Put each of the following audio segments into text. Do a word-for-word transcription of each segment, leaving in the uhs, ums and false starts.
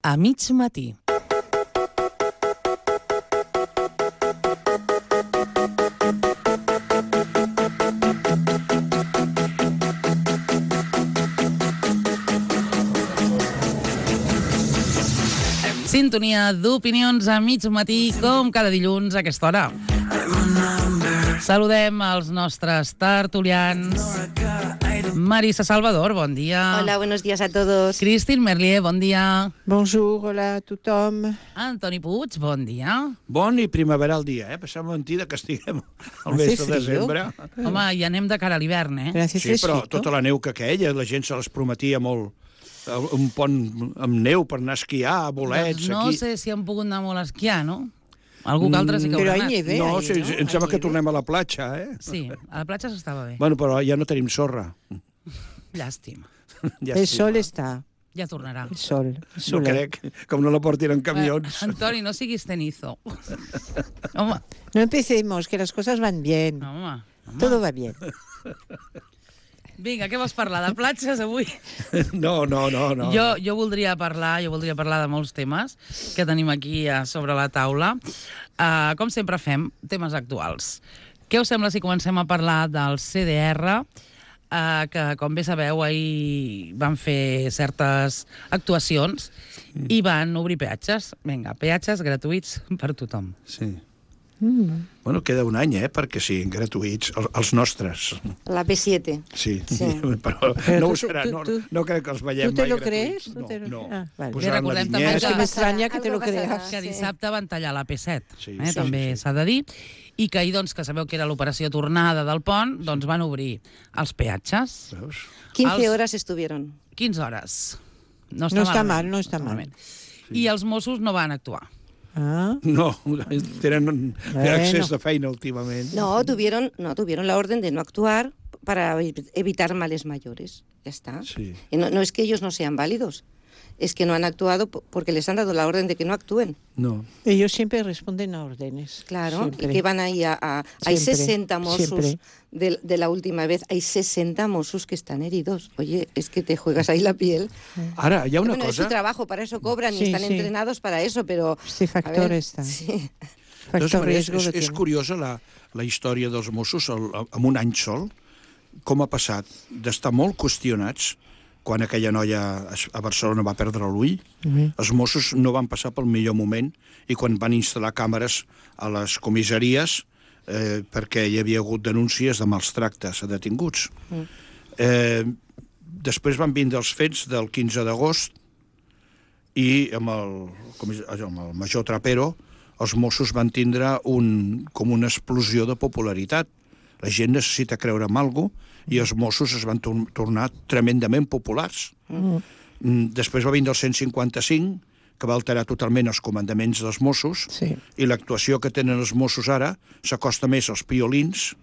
a mig matí. Sintonia d'opinions a mig matí, com cada dilluns a aquesta hora. Saludem els nostres tertulians. Marisa Salvador, bon dia. Hola, buenos días a todos. Christine Merlier, bon dia. Bonjour, hola a tothom. Antoni Puig, bon dia. Bon i primaveral dia, eh? Passem mentida que estiguem al mes de desembre. Home, ja anem de cara a l'hivern, eh? Sí, però tota la neu que queia, la gent se les prometia molt. Un pont amb neu per anar a esquiar, a bolets, no aquí. No sé si han pogut anar molt a esquiar, no? Algú que altre sí que Però haurà hi anat. neve, No, ahí, sí, ¿no? em sembla que tornem a la platja, eh? Sí, a la platja s'estava bé. Bueno, però ja no tenim sorra. Llàstima. Ja El sí, sol va. està. Ja tornarà. El sol. No soler. crec, com no la portin en camions. Eh, Antoni, no siguis cenizo. Home, No empecemos, que las cosas van bien. home, home. Todo va bien. Vinga, què vols parlar? De platges avui? No, no, no. no. Jo, jo voldria parlar jo voldria parlar de molts temes que tenim aquí a sobre la taula. Uh, com sempre fem, temes actuals. Què us sembla si comencem a parlar del C D R, uh, que, com bé sabeu, ahir van fer certes actuacions i van obrir peatges. Vinga, peatges gratuïts per tothom. Sí. Mm. Bueno, queda un any, eh, perquè siguin gratuïts, els, els nostres. La P siete. Sí, Sí. però Però no tu- ho serà, tu- no, tu- no crec que els veiem tu te mai lo gratuïts. crees? Tu te lo- No, no. Ah, vale. Posaran I recordem la també vinyeta. Es que me extraña que te lo Algo pasarà. creas. Que dissabte van tallar la P set, Sí, eh, sí, també sí, sí. s'ha de dir, i que ahir, doncs, que sabeu que era l'operació tornada del pont, doncs van obrir els peatges. Veus? quince Els- horas estuvieron. quinze hores. No està malament, mal, no està mal. malament. I els Mossos no van actuar. Ah, No, tenen Bueno. accés de feina últimament. No, tuvieron, no, tuvieron la orden de no actuar para evitar males mayores. Ya está. Sí. Y no, no es que ellos no sean válidos, es que no han actuado po- porque les han dado la orden de que no actúen. No. ellos siempre responden a órdenes. Claro, Siempre. y que van ahí a... a- hay Siempre, sesenta Mossos siempre. de, de la última vez, hay sesenta Mossos que están heridos. Oye, es que te juegas ahí la piel. Ara, hi ha una bueno, es cosa... su trabajo, para eso cobran Sí, y están sí. entrenados para eso, pero... Este a factor ver, está. sí. De totes Factor maneres, riesgo és, lo és tiene. curiosa la, la història dels Mossos el, en un any sol, com ha passat d'estar molt qüestionats quan aquella noia es- a Barcelona va perdre l'ull. Mhm. Els Mossos no van passar pel millor moment i quan van instal·lar càmeres a les comissaries eh, perquè hi havia hagut denúncies de mals tractes a detinguts. Mm. Eh, després van vindre els fets del quinze d'agost i amb el, comis- amb el major Trapero els Mossos van tindre un, com una explosió de popularitat. La gent necessita creure en alguna cosa i els Mossos es van tor tornar tremendament populars. Mm. Després va vindre el cent cinquanta-cinc, que va alterar totalment els comandaments dels Mossos, Sí. i l'actuació que tenen els Mossos ara s'acosta més als piolins.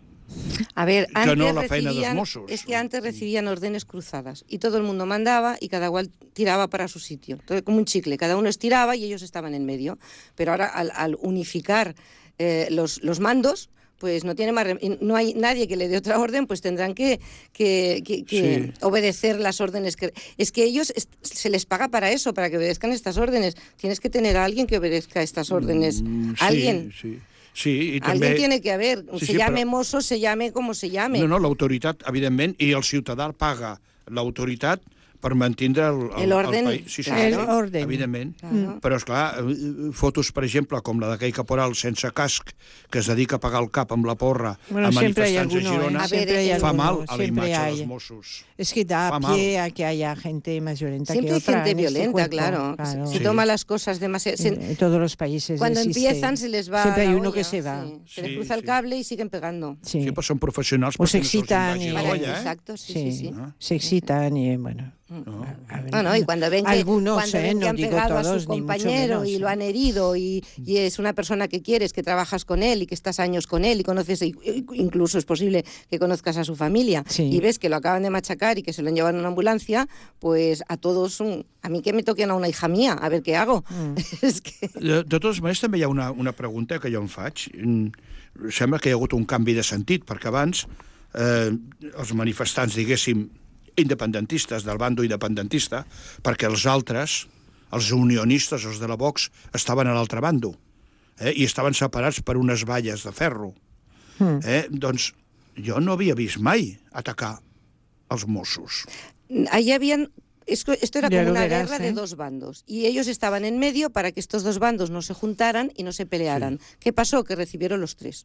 A ver, Que antes, no la feina dels recibían, Mossos. es que antes recibían órdenes cruzadas y todo el mundo mandaba y cada cual tiraba para su sitio. Entonces, como un chicle, cada uno estiraba y ellos estaban en medio. Pero ahora, al, al unificar eh, los, los mandos, pues no tiene más rem- y no hay nadie que le dé otra orden, pues tendrán que, que, que- que Sí. obedecer las órdenes. Que, es que ellos est- se les paga para eso, para que obedezcan estas órdenes. Tienes que tener a alguien que obedezca estas órdenes. Mm, sí, Alguien. Sí, sí, i Alguien també... tiene que haber, Sí, se sí, llame però- mozo, se llame como se llame. No, no, l'autoritat, evidentment, i el ciutadà paga l'autoritat per mantindre el, el, El orden, el país. Sí, sí, claro. sí, El orden. evidentment. Claro. Però, esclar, eh, fotos, per exemple, com la d'aquell caporal sense casc, que es dedica a pagar el cap amb la porra Bueno, a siempre hay manifestants alguno, a Girona, ¿eh? A ver, Siempre hay eh, fa alguno, mal a la siempre imatge hay. dels Mossos. Es que da Fa pie mal. a que haya gente más violenta Siempre que hay otra gente en este violenta, cuerpo, claro. claro. Se Sí. toma las cosas demasiado... se- En, en todos los países cuando existe. empiezan se les va Siempre hay la uno que olla, se va. sí. Se Sí, les cruza el sí. cable y siguen pegando. Sí. Sí, però són professionals O se perquè no se'ls excitan vagi y- la Para- olla, eh? Exacto, sí, Sí, sí, sí. Ah. se excitan y bueno. No. a ver, No, no, y cuando ven que, algunos, cuando eh, ven que no han digo pegado a todos, su ni mucho compañero menos, y eh. lo han herido y, y es una persona que quieres, que trabajas con él y que estás años con él y conoces, y- y- incluso es posible que conozcas a su familia Sí. y ves que lo acaban de machacar y que se lo han llevado en una ambulancia, pues a todos, un- a mí que me toquen a una hija mía, a ver qué hago. Mm. Es que... De, de totes maneres, també hi ha una, una pregunta que jo em faig. Mm, Sembla que hi ha hagut un canvi de sentit, perquè abans eh, els manifestants, diguéssim, independentistes, del bando independentista, perquè els altres, els unionistes, els de la Vox, estaven a l'altre bando, eh? I estaven separats per unes valles de ferro. Mm. Eh? Doncs jo no havia vist mai atacar els Mossos. Allí habían... Esto era Ya como lo una verás, guerra ¿eh? de dos bandos. Y ellos estaban en medio para que estos dos bandos no se juntaran y no se pelearan. Sí. ¿Qué pasó? Que recibieron los tres.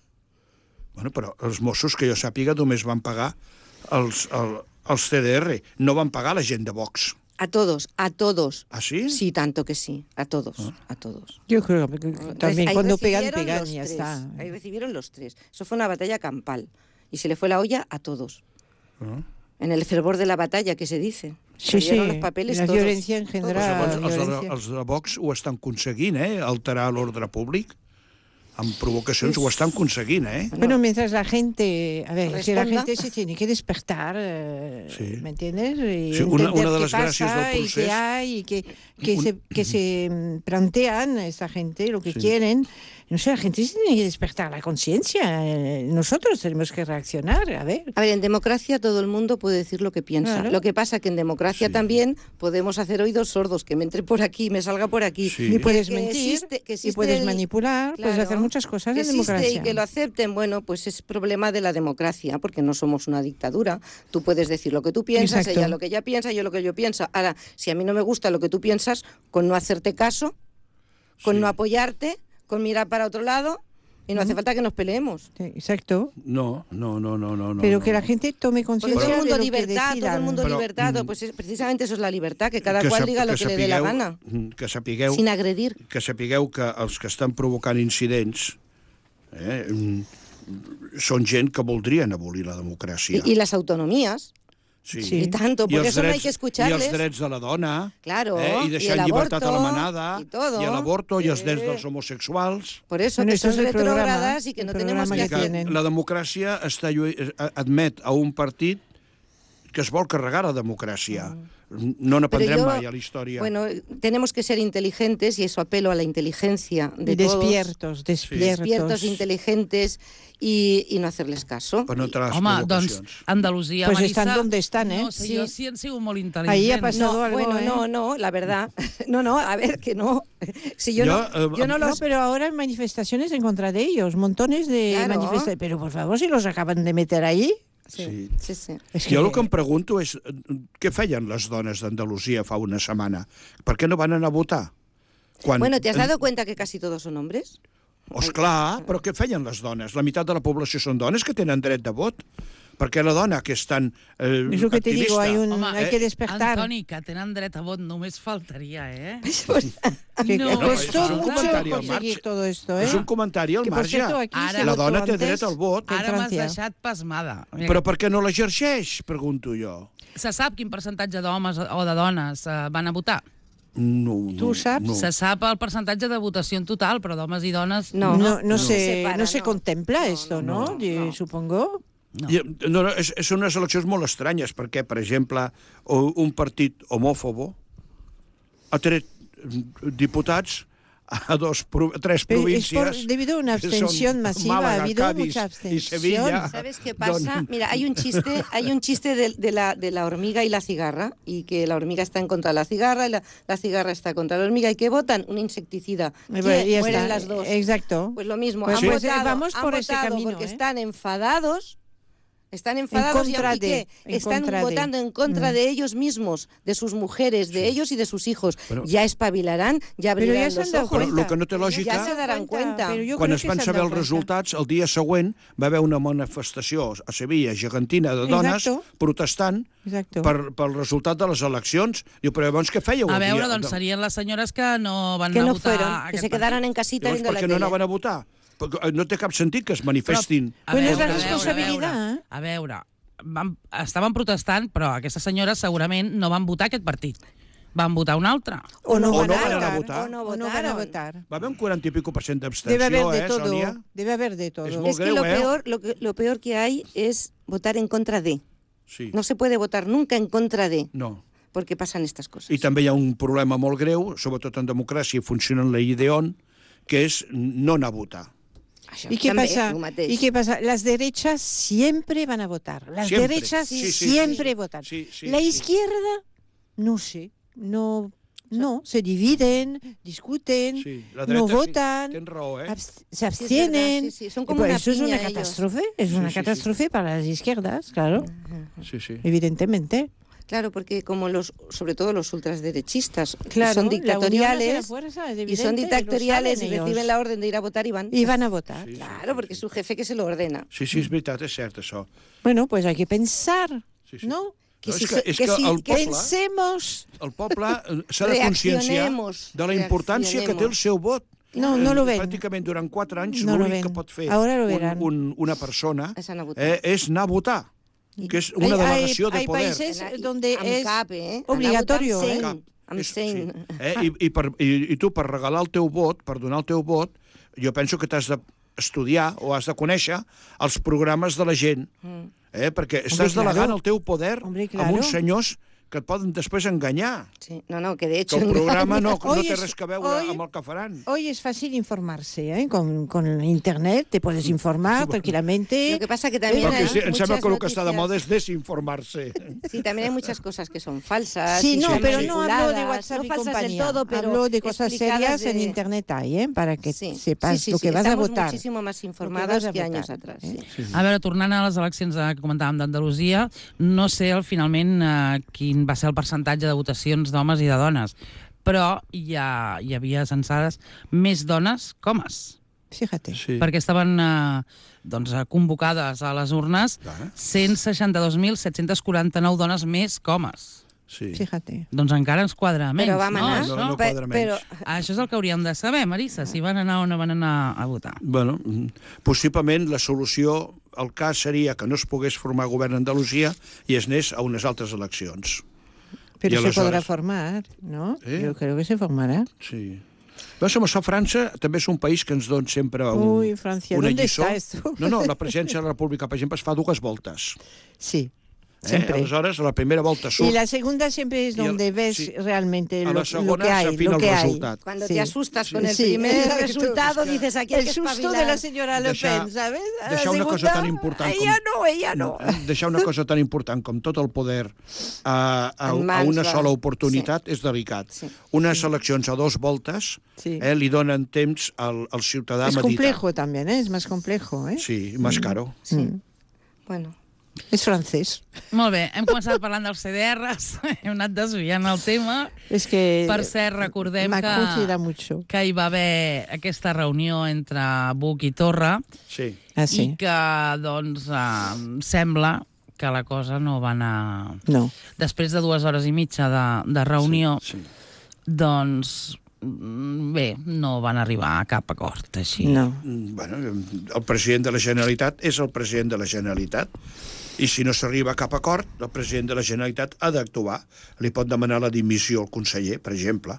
Bueno, però els Mossos, que jo sàpiga, només van pagar els, el, els C D R. No van pagar la gent de Vox. A todos, a todos. ¿Ah, sí? Sí, tanto que sí. A todos, ah. a todos. Yo creo que también Ahí cuando pegan, recibieron pegan los y ya tres. está. Ahí recibieron los tres. Eso fue una batalla campal. Y se le fue la olla a todos. Ah. En el fervor de la batalla, que se dice. Sí, sí, los papeles la todos. violencia en general. Pues llavors, els, de, els de Vox ho estan aconseguint, eh? Alterar l'ordre públic. Amb provocacions ho estan aconseguint, eh? Bueno, mientras la gente... A ver, Responda. que la gente se tiene que despertar, eh, Sí. ¿me entiendes? Y Sí, una- entender una de qué les gràcies pasa del y qué procés- hay, y que, que, Un- se, que se mm, plantean esta gente lo que Sí. quieren. No sé, la gente se tiene que despertar la conciencia. eh, Nosotros tenemos que reaccionar, a ver. A ver, en democracia todo el mundo puede decir lo que piensa. Claro. Lo que pasa que en democracia Sí. también podemos hacer oídos sordos, que me entre por aquí, me salga por aquí. Sí. Y puedes Que mentir, existe- que y existe puedes el- manipular, puedes Claro, hacer muchas cosas que en existe democracia. y que lo acepten, bueno, pues es problema de la democracia, porque no somos una dictadura. Tú puedes decir lo que tú piensas, Exacto. ella lo que ella piensa, yo lo que yo pienso. Ahora, si a mí no me gusta lo que tú piensas, con no hacerte caso, con Sí. no apoyarte, con mirar para otro lado, y no hace falta que nos peleemos. Sí, exacto. No, no, no, no, no. Pero no, que la no. gente tome Porque conciencia todo el mundo de lo que libertad, todo el decidan. mundo Però, libertad, mm, pues es- precisamente eso es la libertad, que cada Que cual sap- diga lo que, le dé la sapigueu- gana, Que sapigueu, sin agredir. que sapigueu que els que estan provocant incidents eh, mm, són gent que voldrien abolir la democràcia. Y, y las autonomías, Sí. Sí. y tanto, por I els eso no hay drets- que escucharles. I els drets de la dona, Claro, eh, i y deixar el llibertat a la aborto, manada, y todo. i l'avorto, i els Sí. drets dels homosexuals. Por eso, Bueno, que eso son es el programa, retrógradas y que el no tenemos programa que que hacer. tienen. La democràcia està, llu- admet a un partit que es vol carregar la democràcia. No n'aprendrem Pero yo- mai a la història. Bueno, tenemos que ser inteligentes y eso apelo a la inteligencia de Y todos. despiertos, despiertos. Despiertos, inteligentes y, y no hacerles caso. Per no entrar a les Home, doncs, provocacions. Andalusia, Pues Marisa... están donde están, ¿eh? No sé, Sí. jo sí han sigut molt Ahí ha intel·ligents. pasado No, algo, bueno, ¿eh? no, no, la verdad. No, no, a ver, que no. Si yo, Yo, no, eh, yo no No, los... pero ahora hay manifestaciones en contra de ellos, montones de Claro. manifestaciones. Pero por favor, si los acaban de meter ahí. Sí, sí, sí. Es Jo el que em pregunto és què feien les dones d'Andalusia fa una setmana? Per què no van anar a votar? Quan... Bueno, ¿te has dado cuenta que casi todos son hombres? Oh, esclar, però què feien les dones? La meitat de la població són dones que tenen dret de vot. Perquè la dona que és tan eh, Es lo que te digo, activista... hay, un, Home, hay que despertar. Antoni, que tenen dret a vot, només faltaria, eh? Que No, ha no, puesto és un mucho comentari al conseguir marge. todo esto, ¿eh? És un comentari al Que, por marge. cierto, aquí Ara- se La votó dona té antes dret al vot. que en Ara m'has Francia. deixat pasmada. Però per què no l'exerceix, pregunto jo. Se sap quin percentatge d'homes o de dones eh, van a votar? No, no, Tu ho saps? No. Se sap el percentatge de votació en total, però d'homes i dones... No. No, no, no. se, Separa, no se no. contempla No, esto, no, ¿no? no, Yo no. supongo. No. I, no, no és, són unes eleccions molt estranyes, perquè, per exemple, o- un partit homòfobo ha tret diputats a dos, pro- a tres Pero es províncies... por, debido a una que abstención son masiva, Málaga, ha habido Cádiz mucha y abstención. Sevilla. ¿Sabes qué pasa? Don- Mira, hay un chiste, hay un chiste de, de la, de la hormiga y la cigarra, y que la hormiga está en contra de la cigarra y la, la cigarra está contra la hormiga, y que votan un insecticida. Eh, ¿Quién? bueno, ya Mueren está. las dos. Exacto. Pues lo mismo, Pues han sí. votado, Vamos han por ese votado camino, porque ¿eh? están enfadados, están enfadados contra y, y de, que en están contra de. votando en contra Mm. de ellos mismos, de sus mujeres, de ellos y de sus hijos. Pero- ya espabilarán, ya Pero abrirán ya se han los dado ojos. Però el que no té lògica... Ya se darán cuenta. Pero yo Quan creo es que van se han saber dado els cuenta. resultats, el dia següent va haver una manifestació a Sevilla gegantina de dones Exacto. protestant Exacto. per, pel resultat de les eleccions. Diu, però llavors què fèieu? A el veure, dia? doncs serien les senyores que no van Que anar no a votar fueron, que aquest se partit. quedaran en casita Llavors, viendo per la què no tele. anaven a votar? Perquè no té cap sentit que es manifestin. A Bueno, és veure, la a veure, responsabilitat, A veure, eh? a veure van, estaven protestant, però aquestes senyores segurament no van votar aquest partit. Van votar un altre. O no, O van, no a van a votar, votar. O no o no van a votaron. votar. Va haver un quaranta i pico per cent Debe d'abstenció, haber de eh, todo. Sònia? Debe haber de todo. Es muy Es que creo, lo ¿eh? peor, lo, que, lo peor que hay es votar en contra de. Sí. No se puede votar nunca en contra de, No. porque pasan estas cosas. I també hi ha un problema molt greu, sobretot en democràcia, funciona en la llei d'Eon, que és no anar a votar. Això ¿Y qué també, pasa? el mateix. ¿Y qué pasa? Las derechas siempre van a votar. Las Siempre. derechas Sí, sí, siempre sí. votan. Sí, sí, la sí. izquierda, no sé, no, no, se dividen, discuten, Sí, la no dreta sí, votan, tens raó, eh? abs- se abstienen. Sí, sí, sí, son Y como pues una eso es piña una ellos. catástrofe, es Sí, una sí, sí. catástrofe para las izquierdas, claro, Sí, sí. evidentemente. Claro, porque como los, sobre todo los ultraderechistas, Claro, son la unión hace la dictatoriales fuerza, es y son evidente, dictatoriales lo y saben reciben ellos. la orden de ir a votar y van. Y van a votar. Sí, Claro, sí, porque sí. es su jefe que se lo ordena. Sí, sí, és veritat, és cert, això. Bueno, pues hay que pensar, Sí, sí. ¿no? Que No, si és que, se- és que que si- el que poble, Pensemos. el poble eh, s'ha de conscienciar Reaccionemos, de la importància que té el seu vot. No, no lo ven. Pràcticament durant quatre anys No lo l'únic ven. que pot fer Ahora lo un, verán. un, una persona És anar a votar. eh, és anar a votar, que és una Hay- delegació hay- de hay poder. países Anar- donde amb es cap, eh? obligatorio, Anar a eh? votar Cap. amb seny, amb És- seny. Sí. Eh? I, i, per, i, I tu, per regalar el teu vot, per donar el teu vot, jo penso que t'has d'estudiar o has de conèixer els programes de la gent, eh? perquè estàs claro. delegant el teu poder Hombre, amb claro. uns senyors que et poden després enganyar. Sí. No, no, que de Que hecho... el programa no, no Hoy té es- res que veure hoy- amb el que faran. Hoy es fácil informarse, ¿eh? Con, con Internet te puedes informar tranquilamente. Lo que pasa que también Perquè hay sí, em sembla muchas que el que està de noticias- moda és desinformar-se. Sí, también hay muchas cosas que son falsas. Sí, y no, son pero no hablo de manipuladas, WhatsApp no y falsas compañía. del todo, pero hablo de cosas explicadas serias en de- Internet ahí, ¿eh? Para que Sí, sepas sí, sí, lo sí, que vas a estamos votar. muchísimo más Lo que informados vas a que años votar, atrás. ¿eh? Sí. A veure, tornant a les eleccions eh, que comentàvem d'Andalusia, no sé el, finalment eh, quin va ser el percentatge de votacions d'homes i de dones, però hi, ha, hi havia censades més dones que homes, Fíjate. Sí. perquè estaven eh, doncs, eh, convocades a les urnes Ah. cent seixanta-dos mil set-cents quaranta-nou dones més que homes. Sí. Fíjate. Doncs encara ens quadra menys, Però vam no? anar. No, Això? no Pe- quadra menys. però Ah, això és el que hauríem de saber, Marissa, si van anar o no van anar a votar. Bueno, mm, possiblement la solució, el cas seria que no es pogués formar govern a Andalusia i es anés a unes altres eleccions. Pero Y se aleshores- podrà formar, ¿no? ¿Eh? Yo creo que se formará. Sí. Però som a França també és un país que ens dona sempre un, Ui, Francia, una ¿dónde lliçó. está esto? No, no, la presidència de la República, per exemple, es fa dues voltes. Sí, Eh? siempre. Aleshores, a la primera volta Y surt, la segunda siempre es Y el- donde ves sí. realmente a lo, la lo segona que hay. s'afina Lo el que hay. resultat. cuando Sí. te asustas con el Sí. primer Exacto. resultado, dices aquí hay El que susto espabilar. de la señora Le Deixar- Pen, ¿sabes? A la deixar una cosa segunda, tan important com- Ella no, ella no. deixar una cosa tan important com tot el poder a, a, En a mans una de- sola oportunitat és delicat. Sí. Unes eleccions a dos voltes Sí. eh, li donen temps al, al ciutadà a Es meditar. complejo también, ¿eh? Es más complejo, ¿eh? Sí, més caro. Sí. Bueno, Es francés. Molt bé, hem començat parlant dels C D Rs, hem anat desviant el tema. Es que Per cert, recordem Macron que- quiera mucho. que hi va haver aquesta reunió entre Buch i Torra Sí. Ah, i sí. que, doncs, eh, sembla que la cosa no va anar... No. Després de dues hores i mitja de, de reunió, Sí. doncs, mm, bé, no van arribar a cap acord, així. No. Mm, Bueno, el president de la Generalitat és el president de la Generalitat i si no s'arriba a cap acord, el president de la Generalitat ha d'actuar. Li pot demanar la dimissió al conseller, per exemple.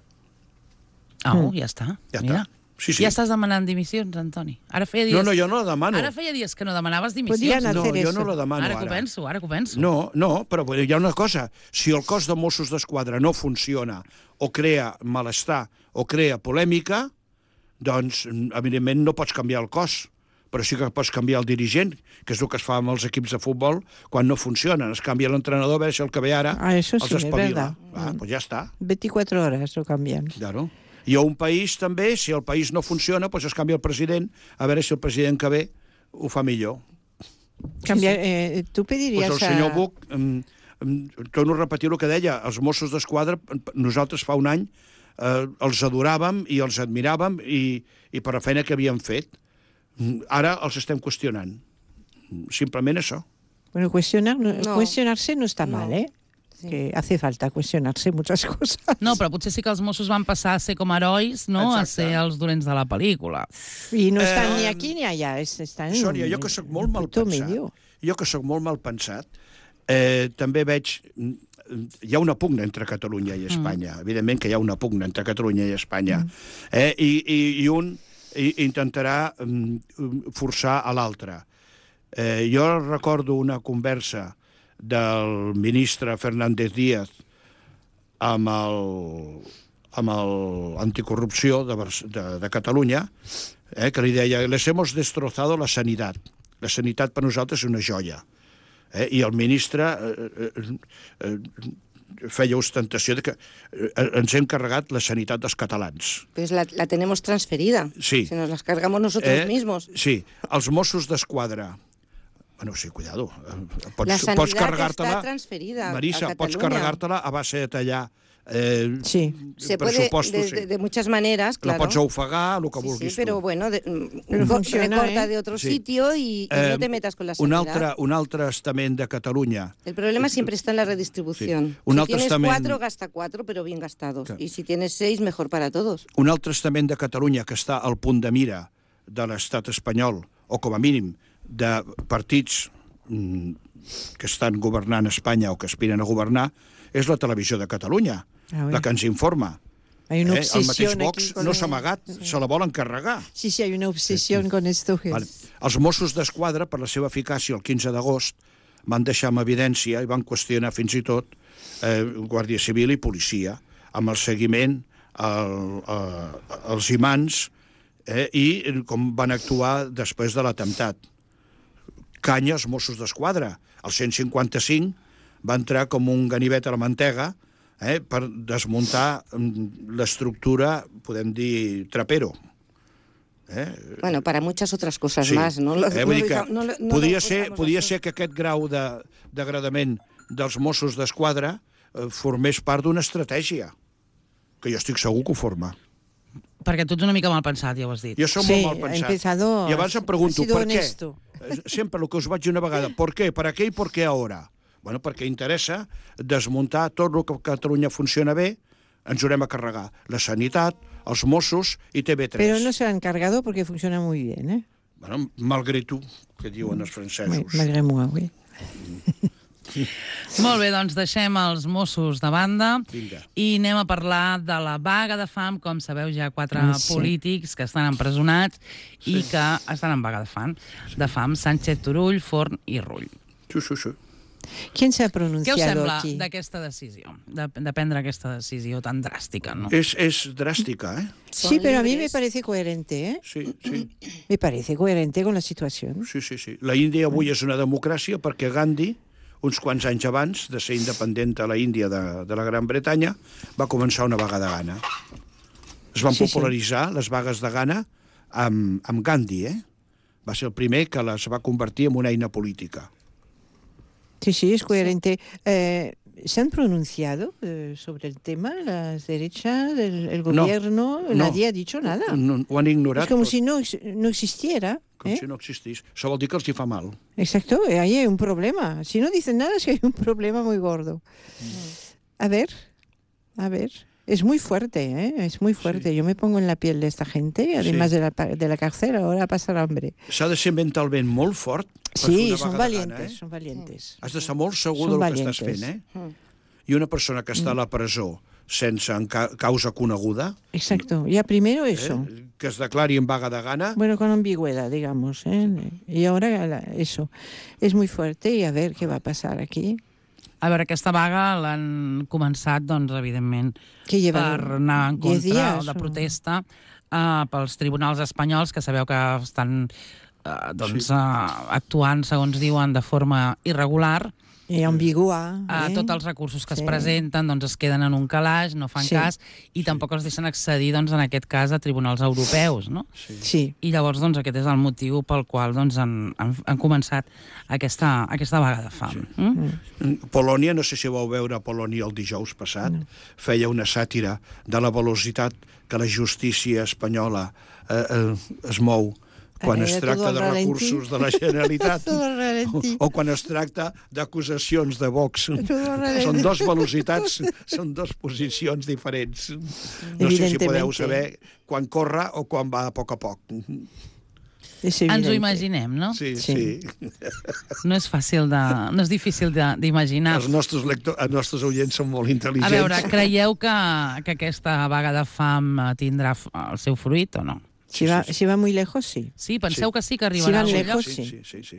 Au, ja està. Ja Mira. està. Sí, sí. Ja estàs demanant dimissions, Antoni. Ara feia dies... No, no, jo no la demano. Ara feia dies que no demanaves dimissions. Podien No, hacer jo eso. no la demano Ara ara. que ho penso, ara que ho penso. No, no, però hi ha una cosa. Si el cos de Mossos d'Esquadra no funciona o crea malestar o crea polèmica, doncs, evidentment, no pots canviar el cos, però sí que pots canviar el dirigent, que és el que es fa amb els equips de futbol quan no funcionen. Es canvia l'entrenador, a veure si el que ve ara Ah, eso els sí, es espavila. verdad. Ah, doncs ja està. veinticuatro horas lo cambian. Claro. I a un país també, si el país no funciona, doncs es canvia el president, a veure si el president que ve ho fa millor. Cambiar, eh, tú pedirías Pues el senyor Buch, em, em, torno a repetir el que deia, els Mossos d'Esquadra, nosaltres fa un any eh, els adoràvem i els admiràvem i, i per la feina que havien fet. Ara els estem qüestionant. Simplement això. Bueno, cuestionar, no- No. cuestionarse no está No. mal, ¿eh? sí. Que hace falta cuestionarse muchas cosas. No, però potser sí que els Mossos van passar a ser com herois, no? Exacte. A ser els dolents de la pel·lícula. Y no están Eh, ni aquí ni allá, es- están en Sònia, un- jo que sóc molt mal punto pensat, medio. jo que sóc molt mal pensat, eh, també veig... Hi ha una pugna entre Catalunya i Espanya. Mm. Evidentment que hi ha una pugna entre Catalunya i Espanya. Mm. Eh, i, i, I un i, intentarà um, forçar a l'altre. Eh, jo recordo una conversa del ministre Fernández Díaz amb el, amb el anticorrupció de, de, de Catalunya, eh, que li deia, les hemos destrozado la sanitat. La sanitat per nosaltres és una joia. Eh? I el ministre eh, eh, eh, feia ostentació de que ens hem carregat la sanitat dels catalans. Pues la, la tenemos transferida. Sí. Si nos las cargamos nosotros Eh, mismos. Sí, els Mossos d'Esquadra. Bueno, sí, cuidado. Pots, La sanidad pots carregar-te-la, está transferida Marisa, a pots Catalunya. carregar-te-la a base de tallar eh, Sí. Se puede pressupostos. de, de, de muchas maneras, claro. La pots ofegar, el que Sí, vulguis sí, pero tu. bueno, de, Pero co- funciona, recorta ¿eh? de otro Sí. sitio y, y Eh, no te metas con la un sanidad. altre, un altre estament de Catalunya. El problema siempre está en la redistribución. Sí. Un Si altre tienes estament- cuatro, gasta cuatro, pero bien gastados. Clar. Y si tienes seis, mejor para todos. Un altre estament de Catalunya que està al punt de mira de l'estat espanyol, o com a mínim de partits mm, que estan governant Espanya o que aspiren a governar, és la televisió de Catalunya, Ah, la que ens informa. Hay una Eh? El mateix obsesión aquí Vox con no el- s'ha amagat, se la volen carregar. Sí, sí, hay una obsesión con esto. Que Vale. es- Els Mossos d'Esquadra, per la seva eficàcia el quinze d'agost, van deixar en evidència i van qüestionar fins i tot eh, Guàrdia Civil i policia, amb el seguiment el, el, els imants eh, i com van actuar després de l'atemptat. Canya als Mossos d'Esquadra. El cent cinquanta-cinc va entrar com un ganivet a la mantega eh, per desmuntar mm, l'estructura, podem dir, trapero. Eh? Bueno, para muchas otras cosas Sí. más, ¿no? Lo- Eh, no vull lo dir que diga- no lo- no podia lo ser, pongamos podia así. ser que aquest grau de degradament dels Mossos d'Esquadra eh, formés part d'una estratègia, que jo estic segur que ho forma. Perquè tu ets una mica mal pensat, ja ho has dit. Jo soc Sí, molt mal ha pensat. empezado- I abans em pregunto, ha sido per què? honesto. Eh, Sempre el que us vaig dir una vegada, per què, per què i per què ara? Bueno, perquè interessa desmuntar tot el que a Catalunya funciona bé, ens ho anem a carregar. La sanitat, els Mossos i T V tres. Pero no se han cargado porque funciona muy bien, ¿eh? Bueno, malgrat tu, que diuen els Muy, francesos. malgré moi, oui. Molt bé, doncs deixem els Mossos de banda Vinga. i anem a parlar de la vaga de fam. Com sabeu, hi ha quatre Ah, sí. polítics que estan empresonats i que estan en vaga de fam. De fam, Sánchez, Turull, Forn i Rull. Sí, sí, sí. ¿Quién se ha Què us pronunciado sembla aquí? d'aquesta decisió, de, de prendre aquesta decisió tan dràstica, no? És, és dràstica, eh? Sí, Son pero a mí me libres. parece coherente, ¿eh? Sí, sí, Me parece coherente con la situación. sí, sí, sí. La Índia avui és una democràcia perquè Gandhi, uns quants anys abans de ser independent a la Índia de, de la Gran Bretanya, va començar una vaga de gana. Es van Sí, sí. popularitzar les vagues de gana amb, amb Gandhi, eh? Va ser el primer que les va convertir en una eina política. Sí, sí, es coherente. Eh, ¿Se han pronunciado eh, sobre el tema las derechas, el, el gobierno? no. Nadie ha dicho nada. No, ho han ignorat Es como tot, si no, ex- no existiera. com ¿eh? si no existís. Això vol dir que els hi fa mal. Exacto, eh, ahí hay un problema. Si no dicen nada es que hay un problema muy gordo. A ver, a ver. Es muy fuerte, ¿eh? Es muy fuerte. Yo me pongo en la piel de esta gente, además Sí. de, la, pa- de la cárcel, ahora a pasar hambre. S'ha de ser mentalment molt fort per fer Sí, una son vaga de valientes, gana, eh? son valientes. Has d'estar molt segur Són del que estàs valientes. fent, eh? Mm. I una persona que està a la presó sense en ca causa coneguda, Exacto. Ya primero eso. eh, que es declari en vaga de gana, Bueno, con ambigüedad, digamos. ¿eh? Y ahora la- eso. Es muy fuerte y a ver qué va a pasar aquí. A veure, aquesta vaga l'han començat, doncs, evidentment, Que llevan per anar en diez contra días, de o- protesta uh, pels tribunals espanyols, que sabeu que estan uh, doncs, Sí. uh, actuant, segons diuen, de forma irregular. Y ambigua. Uh, ¿eh? tots els recursos que es Sí. presenten doncs, es queden en un calaix, no fan Sí. cas, i tampoc els deixen accedir, doncs, en aquest cas, a tribunals europeus, no? Sí. I llavors, doncs, aquest és el motiu pel qual doncs, han, han, han començat aquesta, aquesta vaga de fam. Sí. Mm? Polònia, no sé si vau veure Polònia el dijous passat, no. feia una sàtira de la velocitat que la justícia espanyola eh, eh, es mou quan Eh, es tot tracta al de ralentí. recursos de la Generalitat Tot al ralentí. o, o quan es tracta d'acusacions de Vox. Tot al ralentí. Són dos velocitats, són dos posicions diferents. No sé si podeu Evidentemente. saber quan corre o quan va a poc a poc. Es Ens ho evidente. imaginem, no? Sí, Sí. sí. No és fàcil de... no és difícil de- d'imaginar. Els nostres, lectors, els nostres oients són molt A intel·ligents. veure, creieu que, que aquesta vaga de fam eh, tindrà f- el seu fruit o no? Si va, si va muy lejos, sí. Sí, penseu Sí. que sí que Si arribarà van a algun lejos, lloc? sí, sí. sí, sí, sí.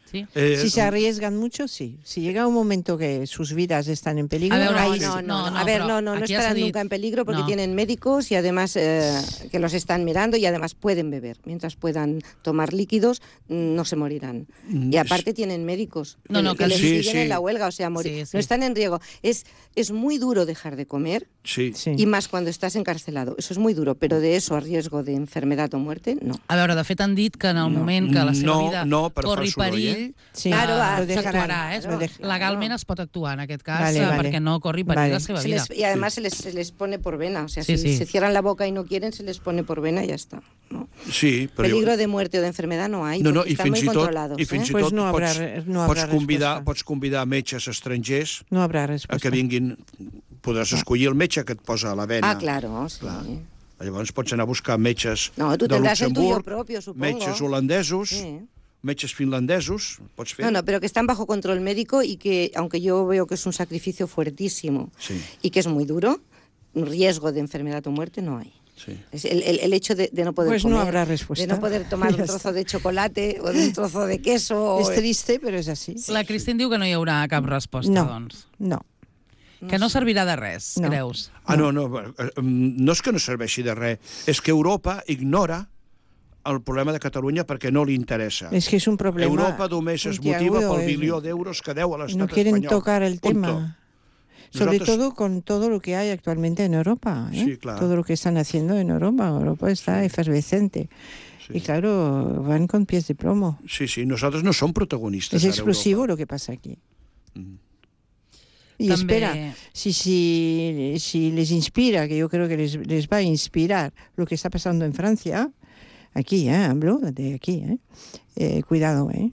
Sí? Eh, Si se arriesgan mucho, sí. Si llega un momento que sus vidas están en peligro... A veure, Ay, sí. no, no, No, no. no, A ver, pero no, no, no aquí ya s'ha estarán dit- nunca en peligro porque no. tienen médicos y además eh, que los están mirando y además pueden beber. Mientras puedan tomar líquidos, mm, no se morirán. Y aparte tienen médicos que, No, no, que que les sí, siguen sí. en la huelga, o sea, morir. Sí, sí. No están en riesgo. Es, es muy duro dejar de comer Sí. Sí. y más cuando estás encarcelado. Eso es muy duro, pero de eso a riesgo de enfermedad o muerte, no. A veure, de fet han dit que en el moment que la seva No, vida no, però fa corri soroll, perill, Sí, Claro, eh, va, lo dejarán. s'actuarà, eh? Lo dej- Legalment es pot actuar en aquest cas, Vale, eh, vale. perquè no corri perill Vale. la seva Se vida. les- y además se les, se les pone por vena. O sea, Sí, si sí. se cierran la boca y no quieren, se les pone por vena y ya está. ¿no? Sí, però... Peligro de muerte o de enfermedad no hay, No, no, porque i están fins muy i tot, controlados. i fins ¿eh? i Pues tot no habrá pots, re- no pots, habrá convidar, respuesta. pots convidar metges estrangers No habrá a respuesta. que vinguin, podràs escollir el metge que et posa a la vena. Ah, claro, sí. Clar. Llavors pots anar a buscar metges No, tu de tendrás el tuyo Luxemburg, propio, supongo. metges holandesos, Sí. metges finlandesos, pots fer. No, no, pero que están bajo control médico y que, aunque yo veo que es un sacrificio fuertísimo Sí. y que es muy duro, un riesgo de enfermedad o muerte no hay. Sí. Es el, el- el hecho de, de no poder Pues no comer, habrá respuesta. de no poder tomar Ya un trozo de chocolate o de un trozo de queso. o- Es triste, pero es así. La Cristín diu que no hi haurà cap resposta, No. doncs. No. Que no servirà de res, No. creus? Ah, no, no, eh, no és que no serveixi de res, és que Europa ignora el problema de Catalunya perquè no li interessa. Es que es un problema. Europa només es motiva puntiagudo, pel es- bilió d'euros que deu a l'estat No quieren espanyol. tocar el Punto. tema. Sobre Nosotros- todo con todo lo que hay actualmente en Europa. ¿eh? Sí, claro. Todo lo que están haciendo en Europa. Europa está efervescente. Sí. Y claro, van con pies de plomo. Sí, sí, nosaltres no som protagonistes. Es ara a explosivo Europa. lo que pasa aquí. Mm. Y També- espera, si, si, si les inspira, que yo creo que les, les va a inspirar lo que está pasando en Francia, aquí, ¿eh? Hablo de aquí, ¿eh? Eh, cuidado, ¿eh?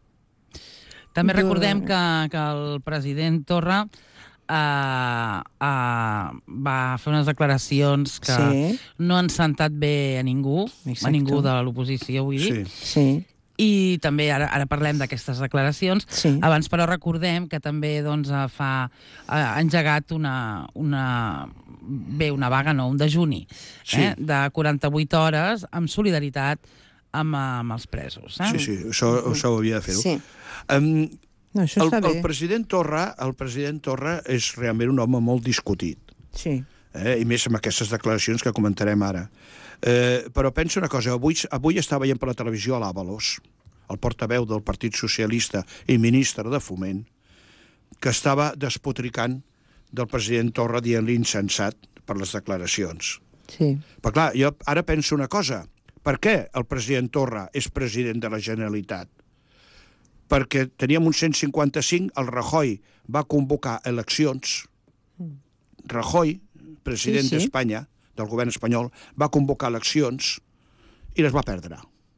També Jo- recordem que, que el president Torra uh, uh, va fer unes declaracions que Sí. no han sentat bé a ningú, Exacto. a ningú de l'oposició, vull dir. Sí. Sí, I també ara, ara parlem d'aquestes declaracions. sí. Abans, però, recordem que també doncs, eh, fa, ha engegat una, una, bé, una vaga, no, un dejuni Sí. eh, de quaranta-vuit hores amb solidaritat amb, amb els presos. Eh? Sí, sí, això, això ho havia de fer-ho. Sí. Um, No, això el, està bé. el president Torra, el president Torra és realment un home molt discutit, Sí. eh? i més amb aquestes declaracions que comentarem ara. Eh, però penso una cosa, avui, avui estava veient per la televisió a l'Àvalos, el portaveu del Partit Socialista i ministre de Foment, que estava despotricant del president Torra dient-li insensat per les declaracions. Sí. Però clar, jo ara penso una cosa. Per què el president Torra és president de la Generalitat? Perquè teníem un cent cinquanta-cinc, el Rajoy va convocar eleccions. Rajoy, president Sí, sí. d'Espanya, del govern espanyol, va convocar eleccions i les va perdre.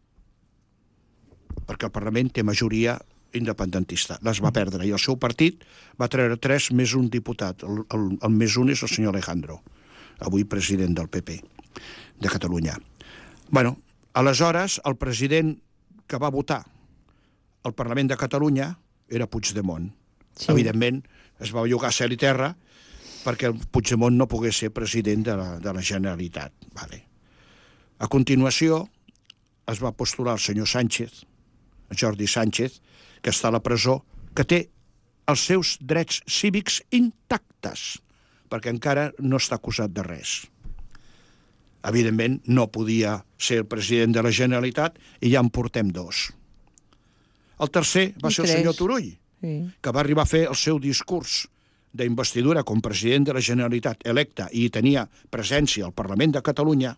Perquè el Parlament té majoria independentista. Les va perdre i el seu partit va treure tres més un diputat. El, el, el més un és el senyor Alejandro, avui president del P P de Catalunya. Bueno, aleshores, el president que va votar al Parlament de Catalunya era Puigdemont. Sí. Sí. Evidentment, es va llogar cel i terra perquè el Puigdemont no pogués ser president de la, de la Generalitat. Vale. A continuació, es va postular el senyor Sánchez, Jordi Sánchez, que està a la presó, que té els seus drets cívics intactes, perquè encara no està acusat de res. Evidentment, no podia ser el president de la Generalitat i ja en portem dos. El tercer va I ser el tres. senyor Turull, Sí. que va arribar a fer el seu discurs d'investidura com president de la Generalitat electe i tenia presència al Parlament de Catalunya.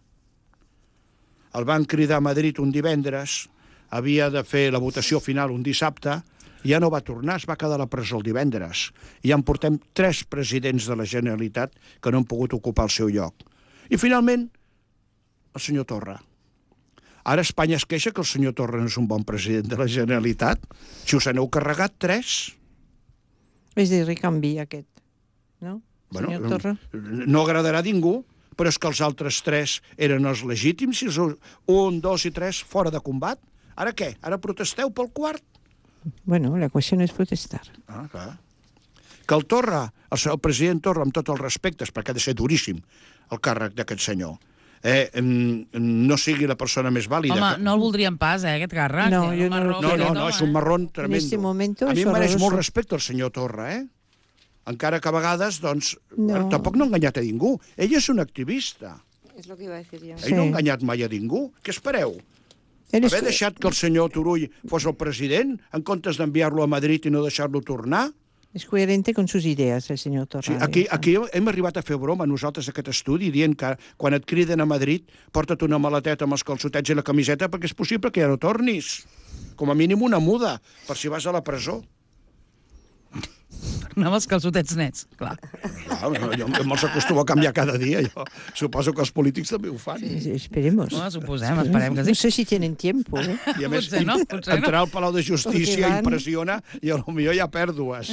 El van cridar a Madrid un divendres, havia de fer la votació final un dissabte, i ja no va tornar, es va quedar a la presó el divendres. I ja en portem tres presidents de la Generalitat que no han pogut ocupar el seu lloc. I finalment, el senyor Torra. Ara Espanya es queixa que el senyor Torra no és un bon president de la Generalitat. Si us n'heu carregat tres... És de recanvi, aquest. No? Bueno, Senyor Torra? no agradarà a ningú, però és que els altres tres eren els legítims, i els un, dos i tres fora de combat. Ara què? Ara protesteu pel quart? Bueno, la qüestió és protestar. Ah, clar. Que el Torra, el, el president Torra, amb tots els respectes, perquè ha de ser duríssim el càrrec d'aquest senyor, eh, no sigui la persona més vàlida. Home, que... no el voldríem pas, eh, aquest càrrec. No, eh? jo El no marró lo No, que no, té, no, és un eh? marrón tremendo. En este momento a mi es em mereix horroroso. molt respecte el senyor Torra, eh? Encara que a vegades, doncs, No. tampoc no ha enganyat a ningú. Ell és un activista. És el que iba a decir jo. Ell no ha enganyat mai a ningú. Què espereu? Él es- Haver deixat que el senyor Turull fos el president en comptes d'enviar-lo a Madrid i no deixar-lo tornar? Es coherente con sus ideas, el señor Torra. Sí, aquí, aquí hem arribat a fer broma nosaltres aquest estudi dient que quan et criden a Madrid porta't una maleteta amb els calçotets i la camiseta perquè és possible que ja no tornis. Com a mínim una muda, per si vas a la presó. Anar amb els calçotets nets, clar. Clar, jo, jo me'ls acostumo a canviar cada dia. Jo suposo que els polítics també ho fan. Sí, esperemos. No, suposem, esperem que No sí. sé si tienen tiempo, ¿eh? I a més, Potser no, potser no. entrar al Palau de Justícia Perquè van- impressiona i potser hi ha pèrdues.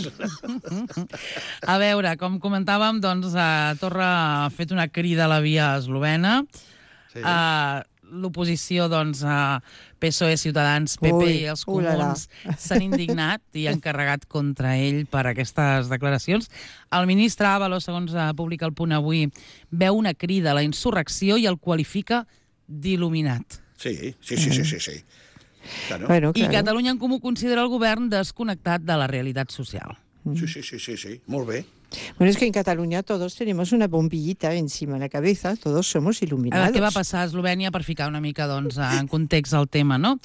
A veure, com comentàvem, doncs, eh, Torra ha fet una crida a la via eslovena. Sí. Eh, L'oposició, doncs, a P S O E, Ciutadans, P P Ui, i els ulala. comuns s'han indignat i han carregat contra ell per aquestes declaracions. El ministre Ábalos, segons eh, publica el Punt Avui, veu una crida a la insurrecció i el qualifica d'il·luminat. Sí, sí, sí, sí, sí. sí. Claro. Bueno, I claro. Catalunya en Comú considera el govern desconnectat de la realitat social. Sí, sí, sí, sí, sí, molt bé. Bueno, es que en Cataluña todos tenemos una bombillita encima de la cabeza, todos somos A iluminados. veure, què va passar a Eslovènia per ficar una mica doncs, en context el tema, no?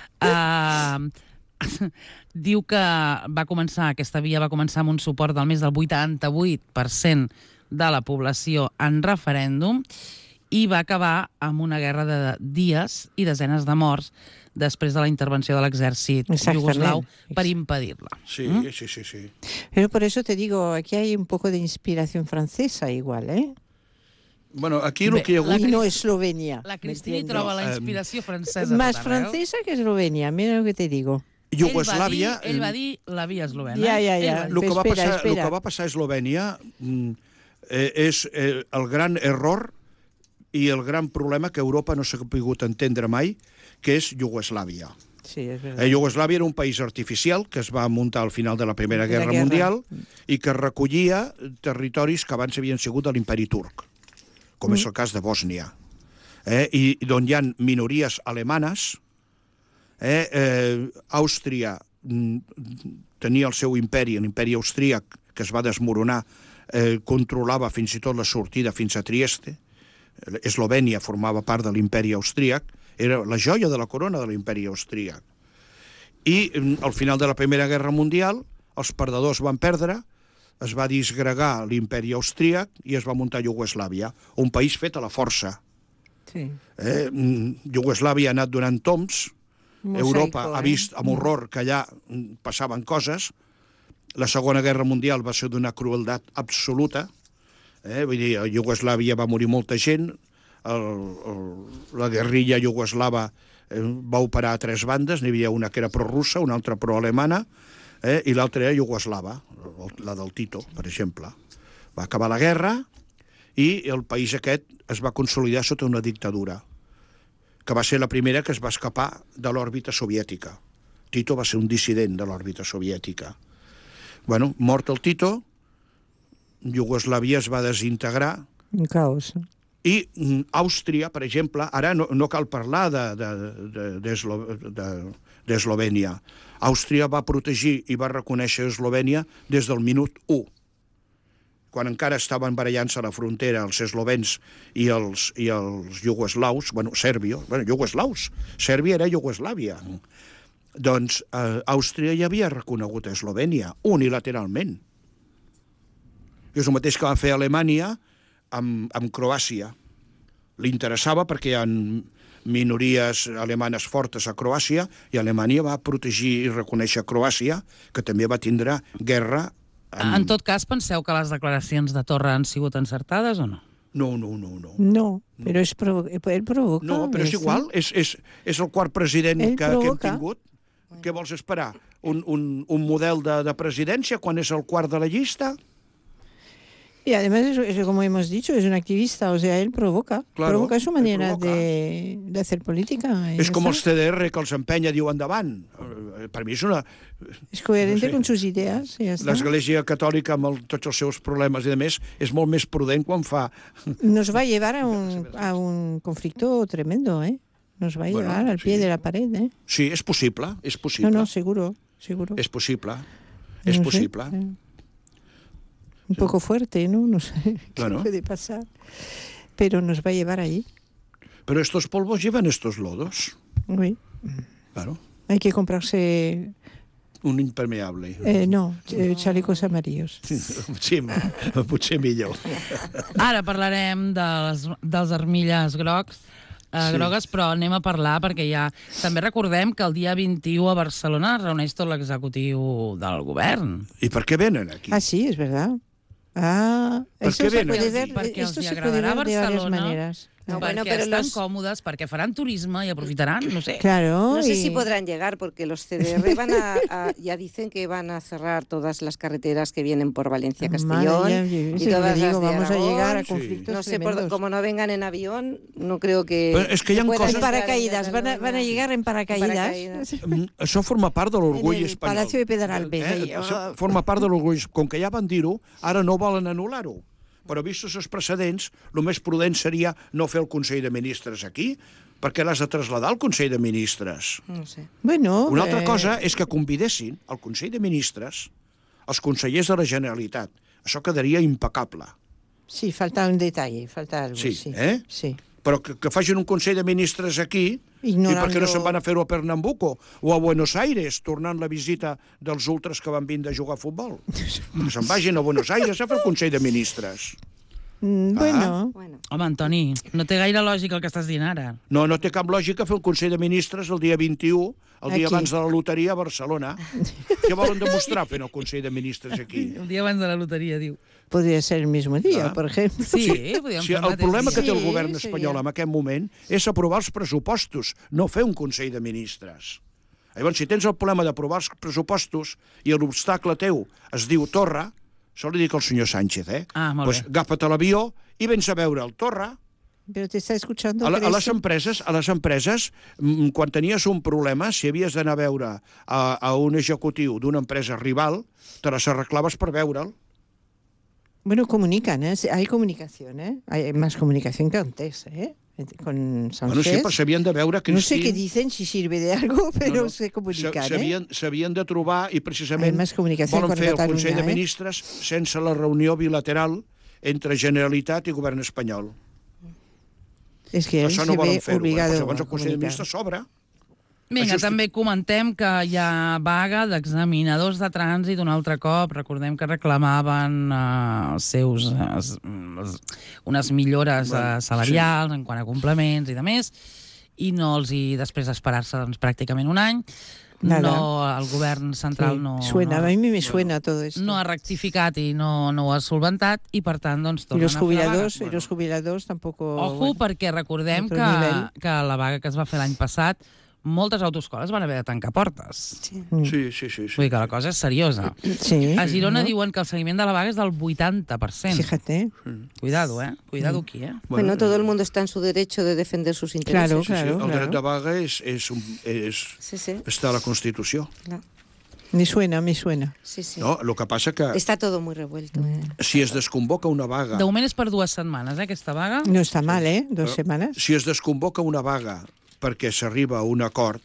Uh, diu que va començar, aquesta via va començar amb un suport del més del vuitanta-vuit per cent de la població en referèndum i va acabar amb una guerra de dies i desenes de morts després de la intervenció de l'exèrcit Exactament. iugoslau per impedir-la. Sí, Mm? sí, sí, sí. Pero por eso te digo, aquí hay un poco de inspiración francesa igual, ¿eh? Bueno, aquí el Bé, que hi ha la hagut... Y no Eslovenia. La ¿me Cristina hi entiendes? troba la No, inspiració francesa. Más a tot arreu. francesa que Eslovenia, mira lo que te digo. Iugoslàvia... Ell va dir, ell va dir la via eslovena. Ja, ja, Ell ja. va dir. El que, va Espera, passar, el espera. que va passar a Eslovènia mm, eh, és eh, el gran error i el gran problema que Europa no s'ha pogut entendre mai, que és Iugoslàvia. Sí, es verdad. Eh, Iugoslàvia era un país artificial que es va muntar al final de la Primera De la Guerra, guerra. Mundial i que recollia territoris que abans havien sigut de l'imperi turc, com Mm. és el cas de Bòsnia, eh, i d'on hi ha minories alemanes. Eh, eh, Àustria mm, tenia el seu imperi, l'imperi austríac, que es va desmoronar, eh, controlava fins i tot la sortida fins a Trieste. Eslovènia formava part de l'imperi austríac, era la joia de la corona de l'imperi austríac. I mm, al final de la Primera Guerra Mundial, els perdedors van perdre, es va disgregar l'imperi austríac i es va muntar Iugoslàvia, un país fet a la força. Sí. Eh? Mm, Iugoslàvia ha anat donant toms, Mosaico, Europa ha eh? vist amb horror que allà mm, passaven coses, la Segona Guerra Mundial va ser d'una crueldat absoluta, eh? Vull dir, a Iugoslàvia va morir molta gent, el, el, la guerrilla iugoslava eh, va operar a tres bandes, n'hi havia una que era pro-russa, una altra pro-alemana, eh? i l'altra era iugoslava, la del Tito, per exemple. Va acabar la guerra i el país aquest es va consolidar sota una dictadura, que va ser la primera que es va escapar de l'òrbita soviètica. Tito va ser un dissident de l'òrbita soviètica. Bueno, mort el Tito, Iugoslàvia es va desintegrar Un caos. i mm, Àustria, per exemple, ara no, no cal parlar d'Eslovènia. De, de, de, d'Eslovènia. Àustria va protegir i va reconèixer Eslovènia des del minut u. Quan encara estaven barallant-se a la frontera els eslovens i els, i els iugoslaus, bueno, sèrbio, bueno, iugoslaus, Sèrbia era Iugoslàvia. Doncs eh, Àustria ja havia reconegut Eslovènia, unilateralment. I és el mateix que va fer Alemanya amb, amb Croàcia. Li interessava perquè hi ha minories alemanes fortes a Croàcia i Alemanya va protegir i reconèixer Croàcia, que també va tindre guerra. En tot cas, penseu que les declaracions de Torra han sigut encertades o no? No, no, no, no. No, pero es provo él provoca. No, però és ¿sí? igual, és, és, és el quart president Ell que, que hem provoca. tingut. Què vols esperar? Un, un, un model de, de presidència quan és el quart de la llista? Y además, es, es como hemos dicho, es un activista, o sea, él provoca. Claro, provoca su él manera provoca. de, de hacer política. y És ya com está. els C D R que els empenya, diu endavant. per mi és una... Es coherente no sé. con sus ideas. Y ya está. L'Església Catòlica, amb el, tots els seus problemes i de més, és molt més prudent quan fa... Nos va a llevar a un, a un conflicto tremendo, ¿eh? Nos va a Bueno, llevar al pie sí. de la pared, ¿eh? Sí, és possible, és possible. No, no, seguro, seguro. És possible, és No sé, possible. eh, Un poco fuerte, ¿no? No sé qué Bueno. puede pasar. Pero nos va a llevar allí. Però estos polvos llevan estos lodos. Oui. Claro, Hay que comprarse, un impermeable. eh, no, eh, chalecos amarillos. Sí, potser millor. Ara parlarem dels, dels armilles grocs, eh, Sí. grogues, però anem a parlar perquè ja... També recordem que el dia vint-i-u a Barcelona es reuneix tot l'executiu del govern. I per què venen aquí? Ah, sí, es verdad. Ah, ¿Por esto qué se vienen puede aquí? ver, Perquè esto els hi se puede agradarà ver de varias Barcelona. maneras. No, perquè bueno, pero estan los- còmodes, perquè faran turisme i aprofitaran, no sé. Claro. No sé y- si podrán llegar, porque los C D R van a, a- ya dicen que van a cerrar todas las carreteras que vienen por Valencia, Castellón Madre, ya, ya, y eso todas le digo, las de vamos a Aragón. llegar a Sí. conflictos No sé, por, tremendos. como no vengan en avión, no creo que... Però és que hi ha que puedan coses- En entrar en paracaídas, van a, van a llegar en paracaídas. paracaídas. Mm, Això forma part de l'orgull En el espanyol. Palacio de Pedralbes, ahí. Això forma part de l'orgull. Com que ja van dir-ho, ara no volen anul·lar-ho. Però vistos els precedents, el més prudent seria no fer el Consell de Ministres aquí, perquè l'has de traslladar al Consell de Ministres. No sé. Bueno, Una altra eh, cosa és que convidessin al Consell de Ministres els consellers de la Generalitat. Això quedaria impecable. Sí, falta un detalle, falta algo. Sí, Sí, eh? Sí. Però que, que facin un Consell de Ministres aquí, Ignorando- i per què no se'n van a fer-ho a Pernambuco o a Buenos Aires, tornant la visita dels ultras que van vindre a jugar a futbol? Que se'n vagin a Buenos Aires a fer el Consell de Ministres. Mm, Bueno, Bueno, Home, Antoni, no té gaire lògica el que estàs dient ara. No, no té cap lògica fer el Consell de Ministres el dia vint-i-u, el dia Aquí. abans de la loteria a Barcelona. Què volen demostrar fent el Consell de Ministres aquí? El dia abans de la loteria, diu. podría ser el mismo día, Ah. por ejemplo. Sí, podríem Sí, fer el mateix problema que dia. té el Sí, govern seria. espanyol en aquest moment és aprovar els pressupostos, no fer un Consell de Ministres. Llavors, si tens el problema d'aprovar els pressupostos i l'obstacle teu es diu Torra, això li dic al senyor Sánchez, eh? Ah, molt pues, bé. agafa't a l'avió i vens a veure el Torra. Pero te está escuchando. A, la, a ¿crees les que- empreses, a les empreses, mm, quan tenies un problema, si havies d'anar a veure a, a un executiu d'una empresa rival, te les arreglaves per veure'l. Bueno, comunican, ¿eh? Hay comunicación, ¿eh? Hay más comunicación que antes, ¿eh? Con Sánchez. Bueno, sí, però s'havien de veure, No sé Cristín... qué dicen, si sirve de algo, pero No, no. se comunican, ¿eh? S'havien s'havien de trobar i precisament Hay más comunicación volen con fer el Catalunya, Consell de eh? Ministres sense la reunió bilateral entre Generalitat i Govern espanyol. Es que él Això se no ve volen fer-ho. Eh? obligado Però llavors a el Consell de comunicar. Ministres s'obre. Vinga, Això és- també comentem que hi ha vaga d'examinadors de trànsit un altre cop. Recordem que reclamaven eh, els seus, eh, s- els- unes millores Bueno, eh, salarials en quant a complements i de més, i no els hi, després d'esperar-se doncs, pràcticament un any, Nada. no, el govern central Sí, no, suena, no, a mí me suena todo esto. no ha rectificat i no, no ho ha solventat, i per tant doncs, y tornen los a fer la vaga. jubilados, y los jubilados tampoco... Ojo, bueno. perquè recordem otro que, nivell. que la vaga que es va fer l'any passat, moltes autoescoles van haver de tancar portes. Mm. Sí, sí, sí. Vull sí. dir que la cosa és seriosa. Sí. A Girona ¿no? diuen que el seguiment de la vaga és del vuitanta per cent. Fíjate. Cuidado, eh? Cuidado aquí, eh? bueno, todo el mundo está en su derecho de defender sus intereses. Claro, Sí, sí, claro, el claro. dret de vaga és, és, un, és, Sí, sí, està a la Constitució. claro. Me suena, me suena. Sí, sí. No? El que passa que Está todo muy revuelto. eh. si es desconvoca una vaga... De moment és per dues setmanes, eh, aquesta vaga. No está mal, ¿eh? Dos Però semanas. Si es desconvoca una vaga perquè s'arriba a un acord,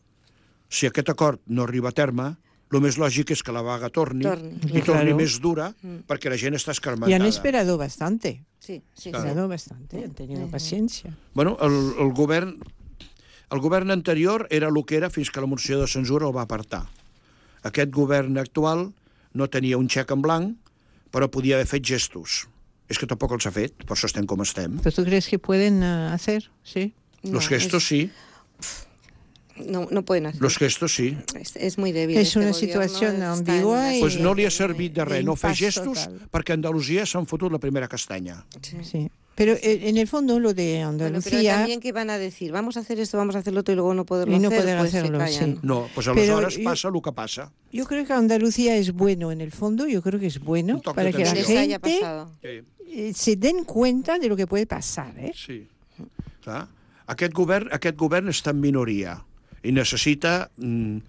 si aquest acord no arriba a terme, el més lògic és que la vaga torni, Torni. i torni Claro. més dura, perquè la gent està Y escarmentada. han esperado bastante. Sí, sí, Han sí. esperado bastante, han tenido paciencia. Bueno, el, el govern el govern anterior era el que era fins que la moció de censura el va apartar. Aquest govern actual no tenia un xec en blanc, però podia haver fet gestos. És que tampoc els ha fet, per això estem com estem. ¿Pero tú crees que pueden eh, hacer? Sí. No, Los gestos sí, es- no, no pueden hacer. los gestos sí. Es, es muy débil. Es este una gobierno situación está en ambigua una y- Pues no li ha situación servit muy- de res no fer D'impàs gestos, total. perquè a Andalusia s'han fotut la primera castanya. Sí. Sí. Pero eh, en el fondo lo de Bueno, pero Andalucía... también que van a decir, vamos a hacer esto, vamos a hacer lo otro y luego no poderlo Y no hacer, poder pues hacerlo, se callan. sí. No, pues Pero aleshores jo- passa el que passa. Yo creo que Andalucía es bueno en el fondo, yo creo que es bueno Un toque para de que la Que les atención. haya gente pasado. Eh, eh, se den cuenta de lo que puede pasar, ¿eh? sí. Clar. Aquest govern, aquest govern està en minoria i necessita mm,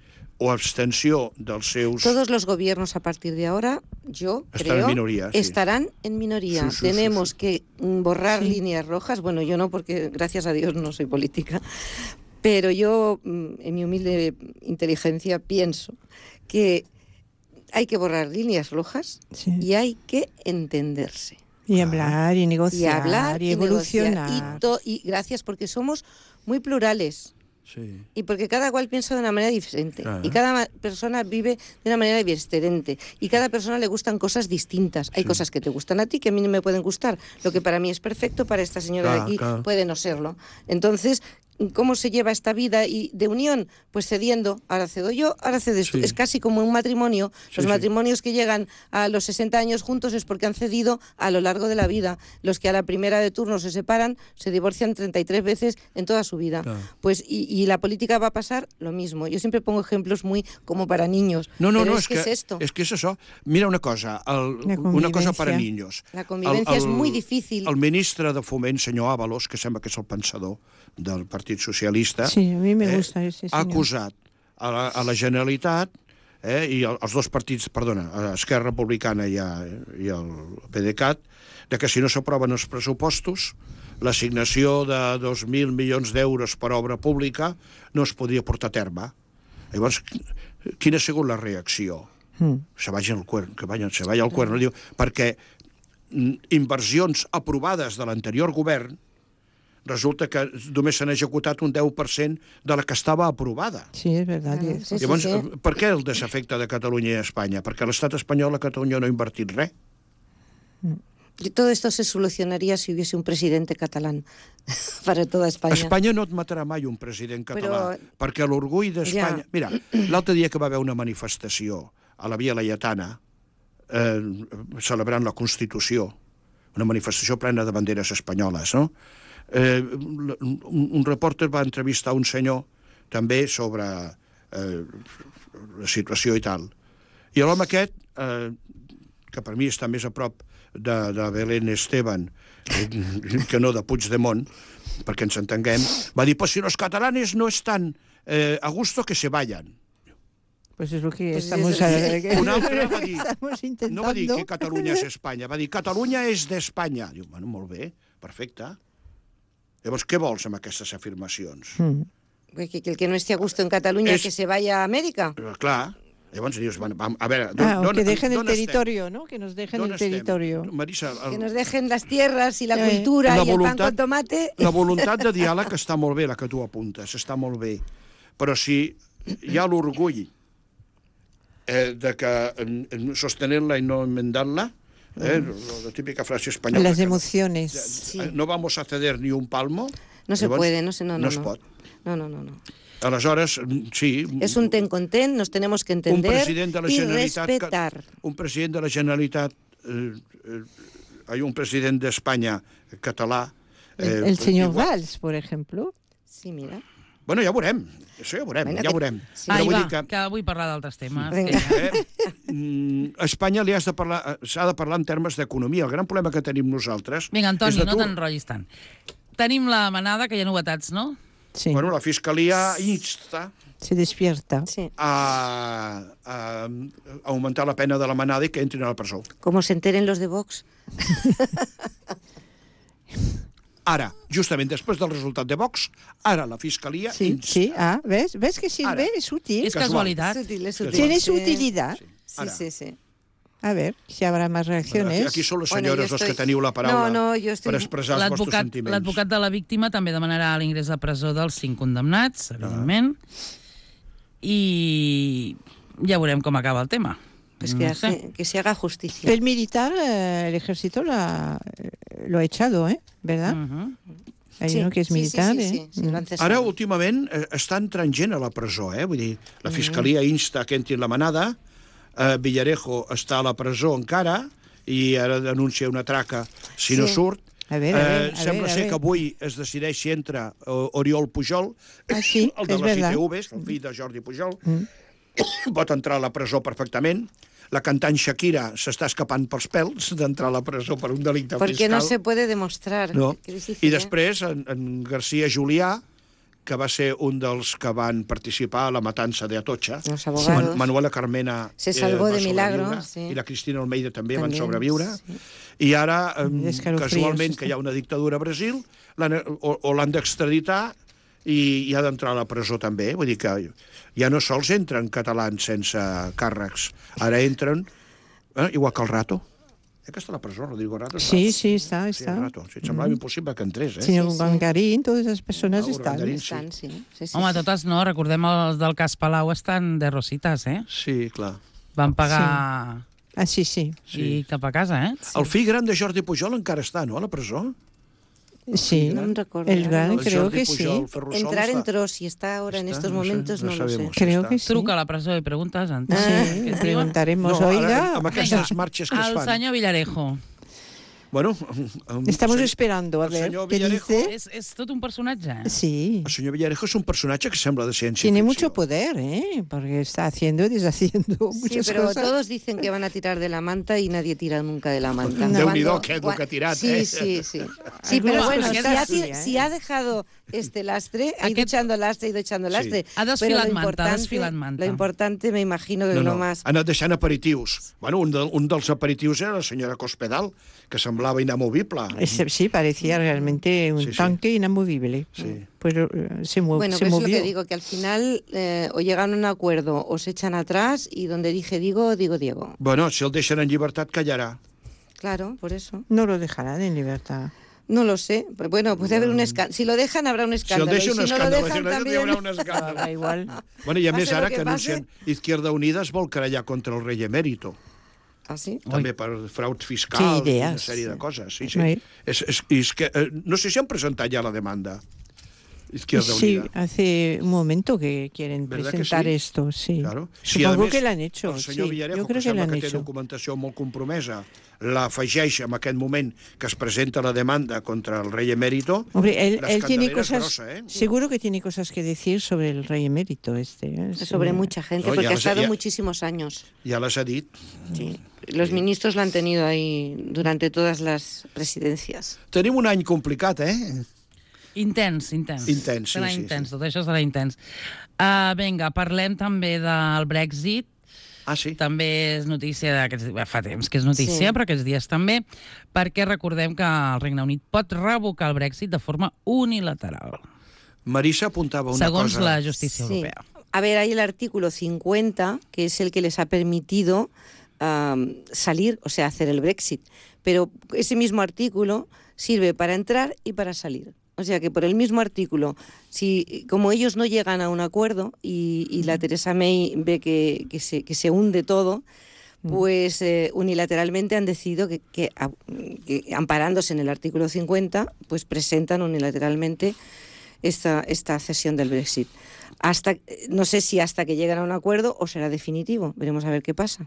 o abstenció dels seus... Todos los gobiernos a partir de ahora, yo Están creo, en minoría, sí. estarán en minoría. Sí, sí, Tenemos sí, sí. que mm, borrar Sí. líneas rojas. Bueno, yo no, porque gracias a Dios no soy política. Pero yo, mm, en mi humilde inteligencia, pienso que hay que borrar líneas rojas Sí. y hay que entenderse. Y hablar, y Y negociar, hablar y y negociar. evolucionar. Y, to- y gracias, porque somos muy plurales. Sí. Y porque cada cual piensa de una manera diferente. Claro. Y cada ma- persona vive de una manera diferente. Y cada persona le gustan cosas distintas. Hay Sí. cosas que te gustan a ti que a mí no me pueden gustar. Lo que para mí es perfecto, para esta señora Claro, de aquí claro. puede no serlo. Entonces, ¿cómo se lleva esta vida y de unión? Pues cediendo. Ahora cedo yo, ahora cedes tú. Sí. Es casi como un matrimonio. Sí, Los sí. matrimonios que llegan a los sesenta años juntos es porque han cedido a lo largo de la vida. Los que a la primera de turno se separan se divorcian treinta y tres veces en toda su vida. Claro. Pues y, y la política va a pasar lo mismo. Yo siempre pongo ejemplos muy como para niños. No, no, pero no, es, que, es esto. és que és això. Mira una cosa, el, La una cosa per a convivència. niños. La convivencia es muy difícil. El ministre de Foment, senyor Ábalos, que sembla que és el pensador del Partit Socialista, Sí, a mi me gusta ese ha senyor. acusat a la, a la Generalitat eh, i el, els dos partits, perdona, a Esquerra Republicana i, a, i el PDeCAT, de que si no s'aproven els pressupostos, l'assignació de dos mil milions d'euros per obra pública no es podria portar a terme. Llavors, quina ha sigut la reacció? Mm. Se vagi al cuerno, que vayan, se vaya al cuerno. Diu, perquè mm, inversions aprovades de l'anterior govern resulta que només s'han executat un deu per cent de la que estava aprovada. Sí, es verdad. Claro, y eso. sí, sí. Llavors, per què el desafecte de Catalunya i Espanya? Perquè l'estat espanyol a Catalunya no ha invertit res. Y todo esto se solucionaría si hubiese un presidente catalán para toda España. Espanya no et matarà mai un president català, Però- perquè l'orgull d'Espanya... Ja. Mira, l'altre dia que va haver una manifestació a la Via Laietana eh, celebrant la Constitució, una manifestació plena de banderes espanyoles, no? Eh, un, un reporter va entrevistar un senyor també sobre eh, la situació i tal. I l'home aquest, eh, que per mi està més a prop de, de Belén Esteban eh, que no de Puigdemont, perquè ens entenguem, va dir, pues si los catalanes no están eh, a gusto, que se vayan. Pues es lo que Pues estamos, es- a- que- Un altre va dir, estamos intentando. no va dir que Catalunya és Espanya, va dir Catalunya és d'Espanya. Diu, bueno, molt bé, perfecte. Llavors, què vols amb aquestes afirmacions? Mm. Que, que el que no esté a gusto en Cataluña, Es- que se vaya a América. Eh, Clar, llavors dius, bueno, vam- a veure... Ah, o d'on- que dejen el d'on estem? territorio, ¿no? Que nos dejen D'on el estem? territorio. Marisa, Que el, nos dejen las tierras y la Eh, cultura la y el pan voluntat- con tomate. la voluntat de diàleg està molt bé, la que tu apuntes, està molt bé. Però si hi ha l'orgull eh, de que eh, sostenerla i no enmendarla, eh, la típica frase espanyola... Las que no- emociones. Sí. Eh, no vamos a ceder ni un palmo. No se llavors, puede, no se, no, no, no es no. pot. No, no, no, no. Aleshores, mm, sí... Es un ten con ten, nos tenemos que un entender president de la y Generalitat... que- respetar. Un president de la Generalitat... Eh, eh, hay un president d'Espanya català... El, el señor igual- Valls, por ejemplo. Sí, mira. Bueno, ja veurem. Això ja veurem, Bueno, ja que- veurem. sí. Ai, vull va, dir que... que vull parlar d'altres temes. Vinga. Que ja- Eh, mm, a Espanya li has de parlar, eh, s'ha de parlar en termes d'economia. El gran problema que tenim nosaltres Vinga, és Antoni, no d'atur. t'enrotllis tant. Tenim la manada, que hi ha novetats, no? Sí, Bueno, la Fiscalia insta se despierta. Sí. a, a, a augmentar la pena de la manada i que entrin a la presó. Como se enteren los de Vox. Ara, justament després del resultat de Vox, ara la Fiscalia Sí, insta. sí. Ah, ¿ves? ¿Ves que sirve? Ahora. Es útil. És Casual. casualitat. Es útil, es útil. Tiene su Sí. utilidad. Sí, Ara. sí, sí. A ver si habrá más Aquí, reacciones. aquí són les Bueno, senyores jo les que estoy- teniu la paraula No, no, jo estic- per expressar els vostres L'advocat sentiments. l'advocat de la víctima també demanarà l'ingrés a presó dels cinc condemnats, evidentment, i ja veurem com acaba el tema. Pues que, No sé. hace- que se haga justicia. El militar, eh, el ejército lo ha, lo ha echado, ¿eh? ¿Verdad? Mhm. Hay Sí, uno que es sí, militar, sí, sí, ¿eh? sí, sí, lo han cesado. Ara, últimament, eh, està entrant gent a la presó, eh? Vull dir, la Fiscalia insta que entri en la manada, eh, Villarejo està a la presó encara, i ara denuncia una traca si Sí. no surt. A ver, a ver, Eh, a sembla ver, a ser ver. que avui es decideix si entra eh, Oriol Pujol, Ah, sí, el de és les verdad. I T Vs, el fill de Jordi Pujol, Mm. pot entrar a la presó perfectament. La cantant Shakira s'està escapant pels pèls d'entrar a la presó per un delicte Porque fiscal. no se puede demostrar. No. Qué difícil, I ¿eh? després, en, en García Julià, que va ser un dels que van participar a la matança de Atocha. Los abogados. Man Manuela Carmena Se salvó eh, va de milagro, sobreviure, sí. I la Cristina Almeida també, També, van sobreviure. sí. I ara, eh, Escalofríos. casualment, que hi ha una dictadura a Brasil, l'han- o, o l'han d'extraditar i, i ha d'entrar a la presó també. Vull dir que ja no sols entren catalans sense càrrecs, ara entren, eh, igual que el Rato. Eh, que està a la presó, Rodrigo Rato. Sí, està- sí, está, Sí, está. el Rato. Sí, em semblava impossible que entrés, eh? Señor Sí, sí. Gangarín, todas esas personas Ah, están. Urdangarín. Sí. Estan, sí. Sí, sí, Home, sí. totes no, recordem els del cas Palau estan de rositas, eh? Sí, clar. Van pagar Ah, sí, sí. i cap a casa, eh? El fill gran de Jordi Pujol encara està, no?, a la presó. Sí, No me recuerdo. el gran No, creo Jordi que Pujol, sí. Ferrusola Entrar està- entró, si está ahora en Está, estos no sé, momentos, no no, lo sé. sabemos. Creo está. que sí. Truca a la presó i preguntes, Antoni. Ah, Què Sí, et diuen? preguntaremos, No, ara, oiga. amb aquestes marxes que es El fan. senyor Villarejo. Bueno, um, Estamos el esperando a el ver senyor qué Villarejo- dice. És, és tot un personatge. eh? Sí. El senyor Villarejo és un personatge que sembla de ciència Tiene ficció. mucho poder, ¿eh? Porque está haciendo y deshaciendo Sí, muchas pero cosas. todos dicen que van a tirar de la manta y nadie tira nunca de la manta. No. Déu-n'hi-do, Cuando- que dur que ha tirat, sí, eh? Sí, sí, sí. Algunas pero bueno, si cositas ha, suyas, ¿eh? si ha dejado este lastre, ha ido Aquest- echando lastre, ha ido echando Sí. lastre. Ha Pero desfilat lo manta, ha importante- desfilat manta. Lo importante, me imagino que No, lo no, más... ha anat deixant aperitius. Bueno, un, de, un dels aperitius era la senyora Cospedal, que semblava inamovible. Ese- sí, parecía realmente un Sí, sí. tanque inamovible. Sí. Pues eh, se, mu- Bueno, se pues es lo movió. que digo, que al final eh, o llegan a un acuerdo o se echan atrás y donde dije digo, digo Diego. Bueno, si el deixen en llibertat, callarà. Claro, por eso. No lo dejarán en libertad. No lo sé. Pero bueno, puede haber un escándalo. Si lo dejan, habrá un Si el escándalo. deixen, y un si no lo escàndol. dejan, Si no, hi también... haurà un Da escàndol. igual. Bueno, I a més, Pase lo ara que que anuncien Izquierda Unida es vol querellar contra el rei emèrito. ¿Ah, sí? També per fraud fiscal, Qué ideas. una sèrie de coses. Sí, sí. Sí. És, és, és que, eh, no sé si han presentat ja la demanda. Izquierda Sí, Unida. hace un momento que quieren ¿Verdad que presentar sí? esto, sí. Claro. Si, a Supongo més, que l'han hecho, el senyor sí. Villarejo, Yo creo que que sembla l'han que té hecho. documentació molt compromesa, l'afegeix en aquest moment que es presenta la demanda contra el rei emèrito. Hombre, él, la él tiene escandalera és cosas, grossa, eh? seguro que tiene cosas que decir sobre el rey emérito este. ¿eh? Sí. Sobre mucha gente, No, porque ya ha lo sé, estado ya- muchísimos años. Ja les ha dit. Sí. Los ministros lo han tenido ahí durante todas las presidencias. Tenim un any complicat, eh? Intens, intens. Intens, sí, serà sí, intens, sí. tot això serà intens. Uh, vinga, parlem també del Brexit. Ah, sí? També és notícia d'aquests dies, fa temps que és notícia, Sí. però aquests dies també, perquè recordem que el Regne Unit pot revocar el Brexit de forma unilateral, Marisa apuntava una segons cosa. la justícia Sí. europea. A ver, hay el artículo cincuenta, que es el que les ha permitido am, salir, o sea, hacer el Brexit. Pero ese mismo artículo sirve para entrar y para salir. O sea que por el mismo artículo, si como ellos no llegan a un acuerdo y, y la Theresa May ve que, que, se, que se hunde todo, pues eh, unilateralmente han decidido que, que, a- que, amparándose en el artículo cincuenta, pues presentan unilateralmente esta, esta cesión del Brexit. Hasta, no sé si hasta que lleguen a un acuerdo o será definitivo. Veremos a ver qué pasa.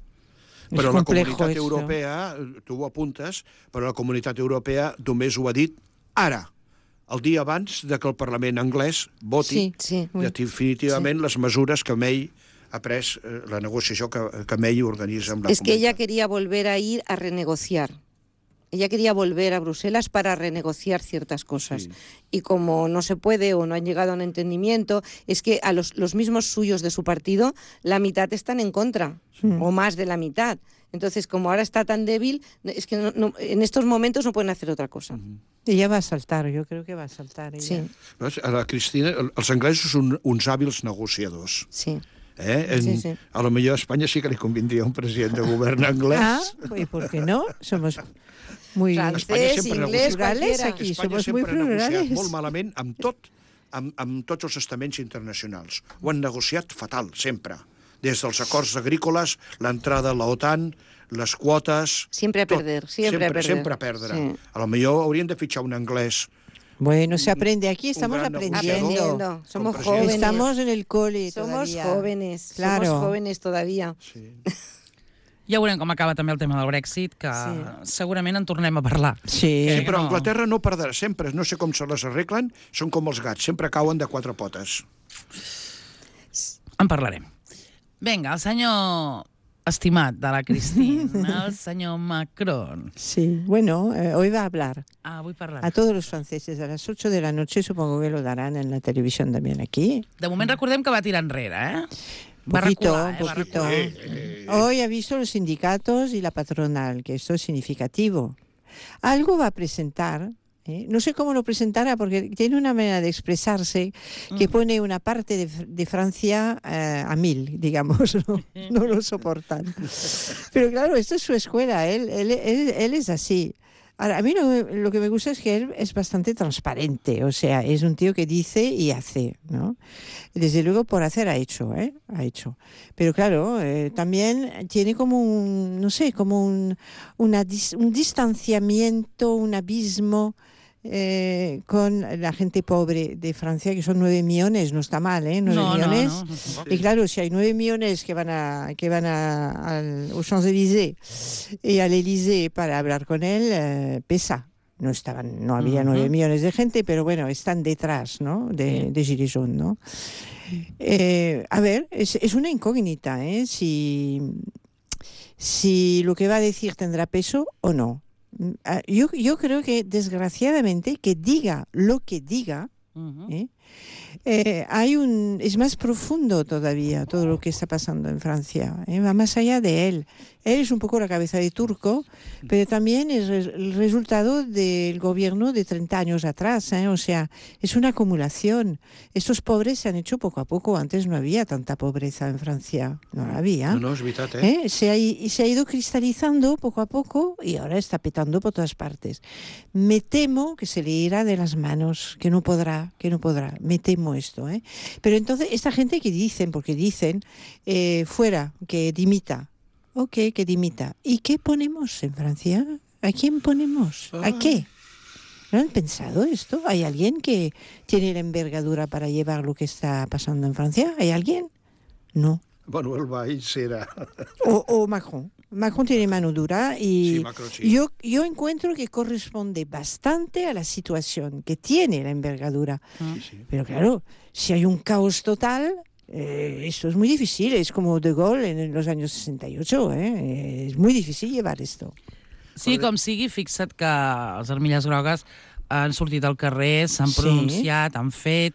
Es Però la complejo comunitat eso. europea, eh, tu ho apuntes, però la comunitat europea només ho ha dit ara, el dia abans de que el Parlament anglès voti Sí, sí. definitivament les mesures que May ha pres, eh, la negociació que, que May organitza amb la Es que ella comunitat. quería volver a ir a renegociar. Ella quería volver a Bruselas para renegociar ciertas cosas. Sí. Y como no se puede o no han llegado a un entendimiento, es que a los, los mismos suyos de su partido, la mitad están en contra, o más de la mitad. Entonces, como ahora está tan débil, es que no- no- en estos momentos no pueden hacer otra cosa. Ella va a saltar, yo creo que va a saltar. Ella. Sí, Veus? A la Cristina, els anglesos són uns hàbils negociadors. sí. Eh? En, Sí, sí. A lo millor a Espanya sí que li convindria un president de govern anglès. Ah, ¿y por qué no? Somos muy Francés, Espanya sempre inglés, plurales cualquiera. aquí, Espanya somos muy sempre ha negociat plurales. molt malament amb tot, amb, amb tots els estaments internacionals. Ho han negociat fatal, sempre. Des dels acords agrícoles, l'entrada a l'OTAN, les quotes... Siempre a tot. perder, siempre a perder. Sempre a perdre. Sí. A lo millor haurien de fitxar un anglès. Bueno, se aprende. Aquí estamos gran aprendiendo. Aprendiendo. Somos Con presidente. jóvenes. Estamos en el cole Somos todavía. jóvenes. Claro. Somos jóvenes todavía. Sí. Ja veurem com acaba també el tema del Brexit, que Sí. segurament en tornem a parlar. Sí. Sí, Que però no. Anglaterra no perdrà sempre. No sé com se les arreglen. Són com els gats, sempre cauen de quatre potes. En parlarem. Vinga, el senyor estimat de la Cristina, el senyor Macron. Sí, bueno, eh, hoy va a hablar Ah, vull parlar. a todos los franceses a las ocho de la noche, supongo que lo darán en la televisión también aquí. De moment recordem que va tirar enrere, eh? Va Poquito, recular, eh? Va poquito. recular. Hoy ha visto los sindicatos y la patronal, que esto es significativo. Algo va a presentar, ¿eh? No sé cómo lo presentará, porque tiene una manera de expresarse que pone una parte de, de Francia eh, a mil, digamos, ¿no? No lo soportan. Pero claro, esto es su escuela, él, él, él, él es así. Ahora, a mí lo, lo que me gusta es que él es bastante transparente, o sea, es un tío que dice y hace, ¿no? Desde luego por hacer ha hecho, ¿eh? Ha hecho. Pero claro, eh, también tiene como un, no sé, como un, una dis, un distanciamiento, un abismo eh, con la gente pobre de Francia, que son nueve millones, no está mal, ¿eh? Nueve No, no, millones. no, no, no. Y claro, si hay nueve millones que van a que van a, al, aux Champs-Élysées y al Élysée para hablar con él, eh, pesa. No estaban, no había Ujú. nueve millones de gente, pero bueno, están detrás, ¿no? De, de Gilets jaunes, ¿no? Eh, a ver, es, es una incógnita, ¿eh? Si, si lo que va a decir tendrá peso o no. Mm, ah, Yo, yo creo que, desgraciadamente, que diga lo que diga, Ujú. ¿eh? Eh, hay un, es más profundo todavía todo lo que está pasando en Francia, ¿eh? Va más allá de él. Él es un poco la cabeza de turco, pero también es re- el resultado del gobierno de treinta años atrás, ¿eh? O sea, es una acumulación. Estos pobres se han hecho poco a poco. Antes no había tanta pobreza en Francia, no la había. No, no, és veritat, eh? ¿Eh? Se ha, y se ha ido cristalizando poco a poco y ahora está petando por todas partes. Me temo que se le irá de las manos, que no podrá, que no podrá. Me temo esto, ¿eh? Pero entonces, esta gente que dicen, porque dicen, eh, fuera, que dimita. Ok, que dimita. ¿Y qué ponemos en Francia? ¿A quién ponemos? ¿A qué? ¿No han pensado esto? ¿Hay alguien que tiene la envergadura para llevar lo que está pasando en Francia? ¿Hay alguien? No. Manuel Valls era... O, o Macron. Macron tiene mano dura y Sí, Macron sí. yo, yo encuentro que corresponde bastante a la situación, que tiene la envergadura. Sí, sí. Pero claro, si hay un caos total, eh, esto es muy difícil. Es como De Gaulle en los años sesenta y ocho. ¿eh? Es muy difícil llevar esto. Sí, com sigui, fixa't que els Armilles Grogues han sortit al carrer, s'han Sí. pronunciat, han fet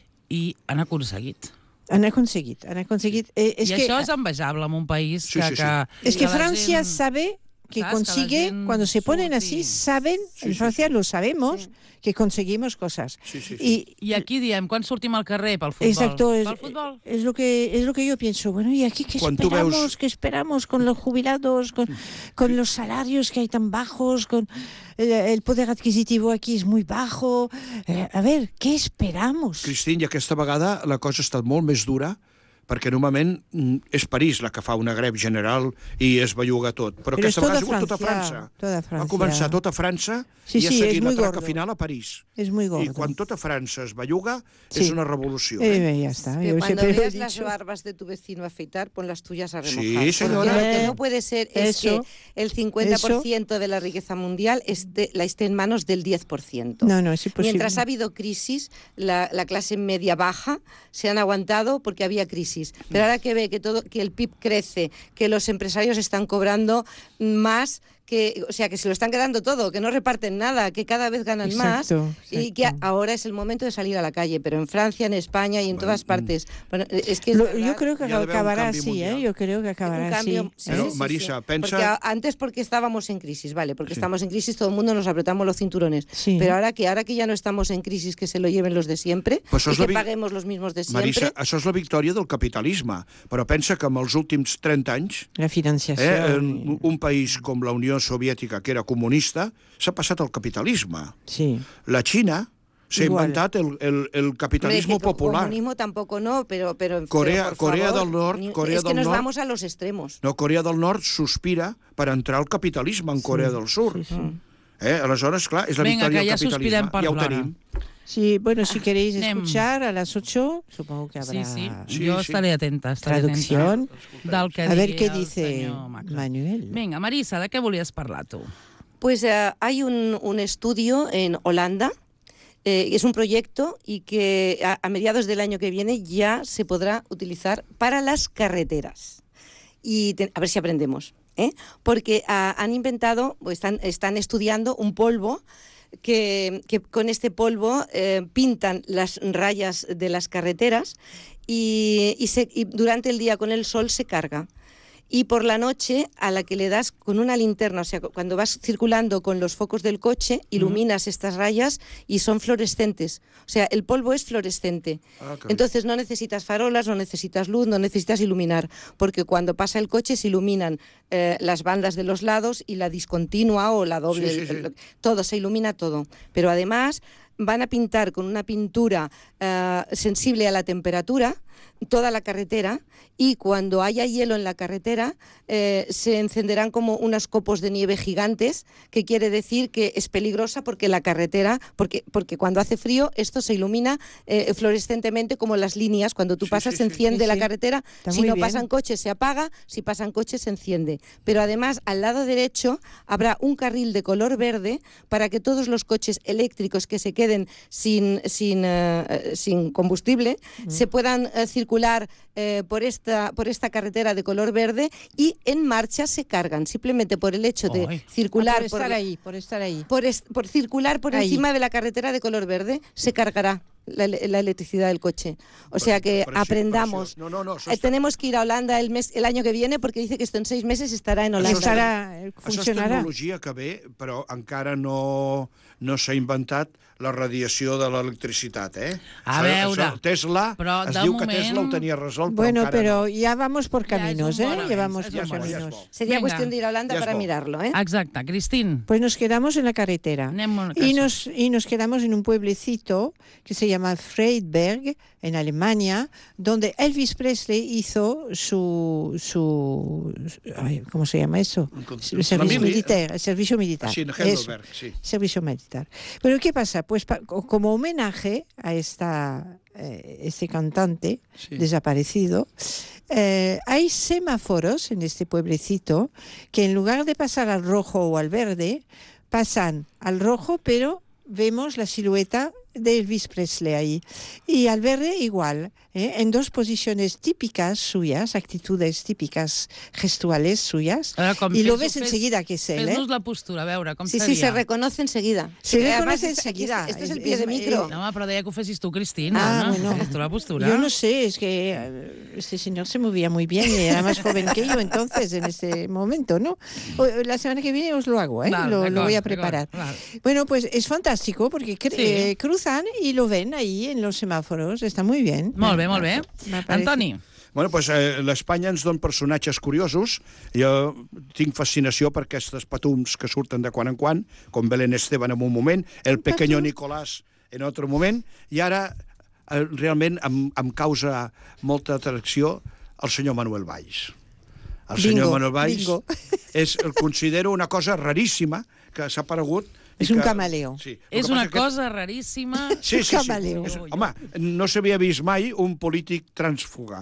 i han aconseguit. Han aconseguit, han aconseguit. Eh, es I que, això és envejable en un país Sí, que... sí, sí. que es que la Francia gent- sabe que ¿sabes? consigue, Que la gent cuando se ponen así, surti. saben, Sí, en sí, Francia sí. lo sabemos, que conseguimos cosas. Sí, sí, sí. Y, I aquí diem, quan sortim al carrer? Pel futbol. Exacto, es, Pel futbol? es lo que es lo que yo pienso. Bueno, y aquí qué Cuando tú esperamos, veus- qué esperamos con los jubilados, con, con los salarios que hay tan bajos, con el, el poder adquisitivo aquí es muy bajo. Eh, a ver, ¿qué esperamos? Cristín, i aquesta vegada la cosa ha estat molt més dura, perquè normalment mm, és París la que fa una greve general i es belluga tot. Però, Però és aquesta vegada ha tota sigut tota França, França. tota França. Va començar tota França Sí, i ha sí, és seguit la muy traca gordo. final a París. Es muy gordo. I quan tota França es belluga, Sí. és una revolució. Eh, Eh? ya está. Que yo cuando siempre lo he veas las dicho. barbas de tu vecino afeitar, pon las tuyas a Sí, remojar. señora. Porque lo que Eh, no puede ser es eso, que el cincuenta por ciento de la riqueza mundial esté, la esté en manos del diez por ciento. No, no, es imposible. Mientras ha habido crisis, la, la clase media baja se han aguantado porque había crisis. Pero ahora que ve que todo, que el P I B crece, que los empresarios están cobrando más, que, o sea, que se lo están quedando todo, que no reparten nada, que cada vez ganan Exacto, más y que exacto. ahora es el momento de salir a la calle. Pero en Francia, en España y en todas partes. Bueno, es que es Lo- verdad. yo creo que Ya debe haber un acabará cambio así, mundial. ¿eh? Yo creo que acabará un cambio, así. sí, Pero, sí, sí, Marisa, sí. pensa- Porque a- antes porque estábamos en crisis, vale, porque Sí. estamos en crisis, todo el mundo nos apretamos los cinturones. Sí. Pero ahora que ahora que ya no estamos en crisis, que se lo lleven los de siempre Pues això y és la que vi- paguemos los mismos de siempre. Marisa, això és la victòria del capitalisme. Però pensa que en els últims trenta anys La financiación. eh, en un país com la Unió Soviètica, que era comunista, s'ha passat al capitalisme. Sí. La Xina s'ha Igual. inventat el, el, el Hombre, capitalismo que co- popular. Comunismo tampoco no, pero pero Corea- pero, por Corea favor, del Nord, ni- Corea es que del nos Nord. vamos a los extremos. No, Corea del Nord sospira per entrar al capitalisme en Corea del Sur. Sí, sí. Eh? Aleshores, clar, és la Vinga, victòria que del ja capitalisme. sospirem per Ja ho plora. tenim. Sí, bueno, si queréis Anem. escuchar a las ocho, supongo que Sí, habrá sí, Sí, jo sí. estaré atenta. Estaré traducción. atenta del que A ver digui qué el dice senyor Macron. Manuel. Vinga, Marisa, de què volies parlar tu? Pues eh, hay un, un estudio en Holanda, eh, es un proyecto y que a, a mediados del año que viene ya se podrá utilizar para las carreteras. y te, a ver si aprendemos, ¿eh? Porque uh, han inventado, o están, están estudiando un polvo que, que con este polvo eh, pintan las rayas de las carreteras y, y, se, y durante el día con el sol se carga. Y por la noche, a la que le das con una linterna, o sea, cuando vas circulando con los focos del coche, iluminas uh-huh. estas rayas y son fluorescentes. O sea, el polvo es fluorescente. Ah, okay. Entonces no necesitas farolas, no necesitas luz, no necesitas iluminar, porque cuando pasa el coche se iluminan eh, las bandas de los lados y la discontinua o la doble, sí, sí, sí. El, el, todo, se ilumina todo. Pero además van a pintar con una pintura uh, sensible a la temperatura toda la carretera, y cuando haya hielo en la carretera eh, se encenderán como unos copos de nieve gigantes, que quiere decir que es peligrosa porque la carretera, porque, porque cuando hace frío esto se ilumina eh, fluorescentemente como las líneas, cuando tú sí, pasas sí, se enciende sí, la sí. carretera, está si no bien. Pasan coches se apaga, si pasan coches se enciende. Pero además al lado derecho habrá un carril de color verde para que todos los coches eléctricos que se queden sin, sin, uh, sin combustible mm. se puedan uh, circular eh, por, esta, por esta carretera de color verde y en marcha se cargan, simplemente por el hecho de Ay. circular... Ah, por estar por, ahí, por estar ahí. Por, es, por circular por ahí. Encima de la carretera de color verde, se cargará la, la electricidad del coche. O por, sea que precio, aprendamos. No, no, no, eh, tenemos que ir a Holanda el, mes, el año que viene, porque dice que esto en seis meses estarà en Holanda. Estarà, funcionarà. Això és tecnologia que ve, però encara no, no s'ha inventat la radiació de l'electricitat, eh? A veure... Això, Tesla, es diu moment... que Tesla ho tenia resolt, però bueno, encara pero no. ya vamos por caminos, ya ¿eh? Ya vamos por bo, caminos. Ja Sería Venga. cuestión de ir a Holanda ya para bo. mirarlo, ¿eh? Exacte. Cristín. Pues nos quedamos en la carretera. Y nos, y nos quedamos en un pueblecito que se llama Freiberg, en Alemania, donde Elvis Presley hizo su... su ay, ¿cómo se llama eso? El servicio militar. El servicio militar. Sí, en Heidelberg, sí. Servicio militar. Pero ¿qué pasa? Pues pa, como homenaje a esta, eh, este cantante sí. desaparecido, eh, hay semáforos en este pueblecito que en lugar de pasar al rojo o al verde, pasan al rojo, pero vemos la silueta de Elvis Presley ahí. Y al verde igual, ¿eh? En dos posiciones típicas suyas, actitudes típicas gestuales suyas, veure, y lo ves fes, enseguida que es él. Fes-nos ¿eh? la postura, a veure, com sí, seria. Sí, se reconoce enseguida. Se sí, reconoce enseguida. Este es el pie de micro. No, home, però deia que ho fessis tu, Cristina. Ah, no? bueno. Tu la postura. Yo no sé, es que este señor se movía muy bien y era más joven que yo entonces, en ese momento, ¿no? La semana que viene os lo hago, ¿eh? Claro, lo, lo voy a preparar. Claro. Bueno, pues es fantástico porque cr sí. eh, cruzan y lo ven ahí en los semáforos. Está muy bien. Molt bé, molt bé. Antoni. Bueno, doncs, eh, l'Espanya ens dona personatges curiosos. Jo tinc fascinació per aquestes patums que surten de quan en quan, com Belén Esteban en un moment, el pequeño Nicolás en altre moment, i ara eh, realment em, em causa molta atracció el senyor Manuel Valls. El senyor bingo, Manuel Valls bingo. és, el considero una cosa raríssima que s'ha aparegut. És un camaleo. Sí. És una cosa raríssima. Sí, sí, camaleo. Sí. Home, no s'havia vist mai un polític transfugar.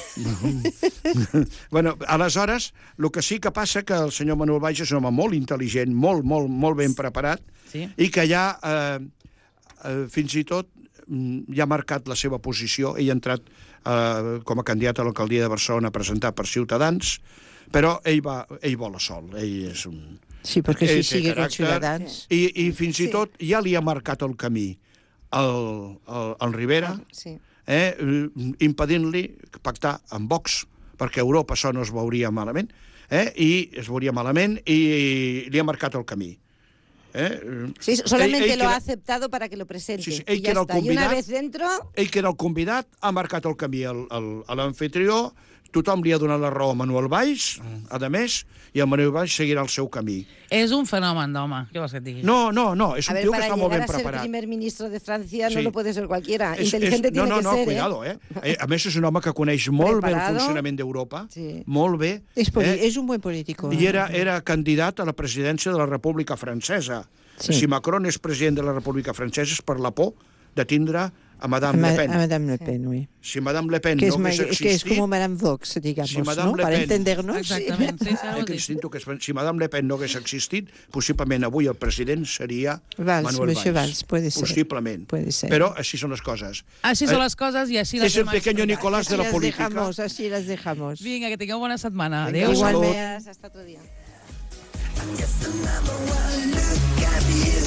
Bueno, aleshores, el que sí que passa que el senyor Manuel Valls és un home molt intel·ligent, molt, molt, molt ben preparat, sí. I que ja, eh, eh, fins i tot, ja ha marcat la seva posició. Ell ha entrat eh, com a candidat a l'alcaldia de Barcelona presentat per Ciutadans, però ell, va, ell vola sol, ell és un... Sí, perquè si sigue con Ciutadans... I, i fins i tot ja li ha marcat el camí al, al, al Rivera, sí. eh, impedint-li pactar amb Vox, perquè a Europa això no es veuria malament, eh, i es veuria malament, i li ha marcat el camí. Eh? Sí, solamente ell, ell lo ha aceptado para que lo presente. Sí, sí, ell y ya está. Convidat, y una vez dentro... Ell que era el convidat, ha marcat el camí al, al, a l'anfitrió, tothom li ha donat la raó a Manuel Valls, a més, i el Manuel Valls seguirà el seu camí. És un fenomen d'home, què vols que et digui? No, no, no, és un ver, tio que està molt ben preparat. Para llegar a ser primer ministro de Francia sí. no lo puede ser cualquiera. Es, Inteligente es, tiene no, no, que no, ser, cuidado, eh? eh? A més, és un home que coneix molt Preparado. bé el funcionament d'Europa, sí. molt bé. És, eh? és un bon polític. I era, era candidat a la presidència de la República Francesa. Sí. Si Macron és president de la República Francesa és per la por de tindre a Madame a, Le Pen. A Madame Le Pen, sí. Si Madame Le Pen que no es, hagués existit... Que es como Madame Vox, digamos, si Madame ¿no? Le Para Pen, entendernos. Exactament, sí, Eh, Cristina, que si Madame Le Pen no hagués existit, possiblement avui el president seria Valls, Manuel Monsieur Valls. Valls, puede ser. Possiblement. Puede ser. Però així són les coses. Així són les coses i així les És el hem pequeño explicat. Nicolás de la Así las política. dejamos, así las dejamos. Vinga, que tingueu bona setmana. Vinga, Adéu. salut. Igualment. Hasta otro día. Just another one look at you.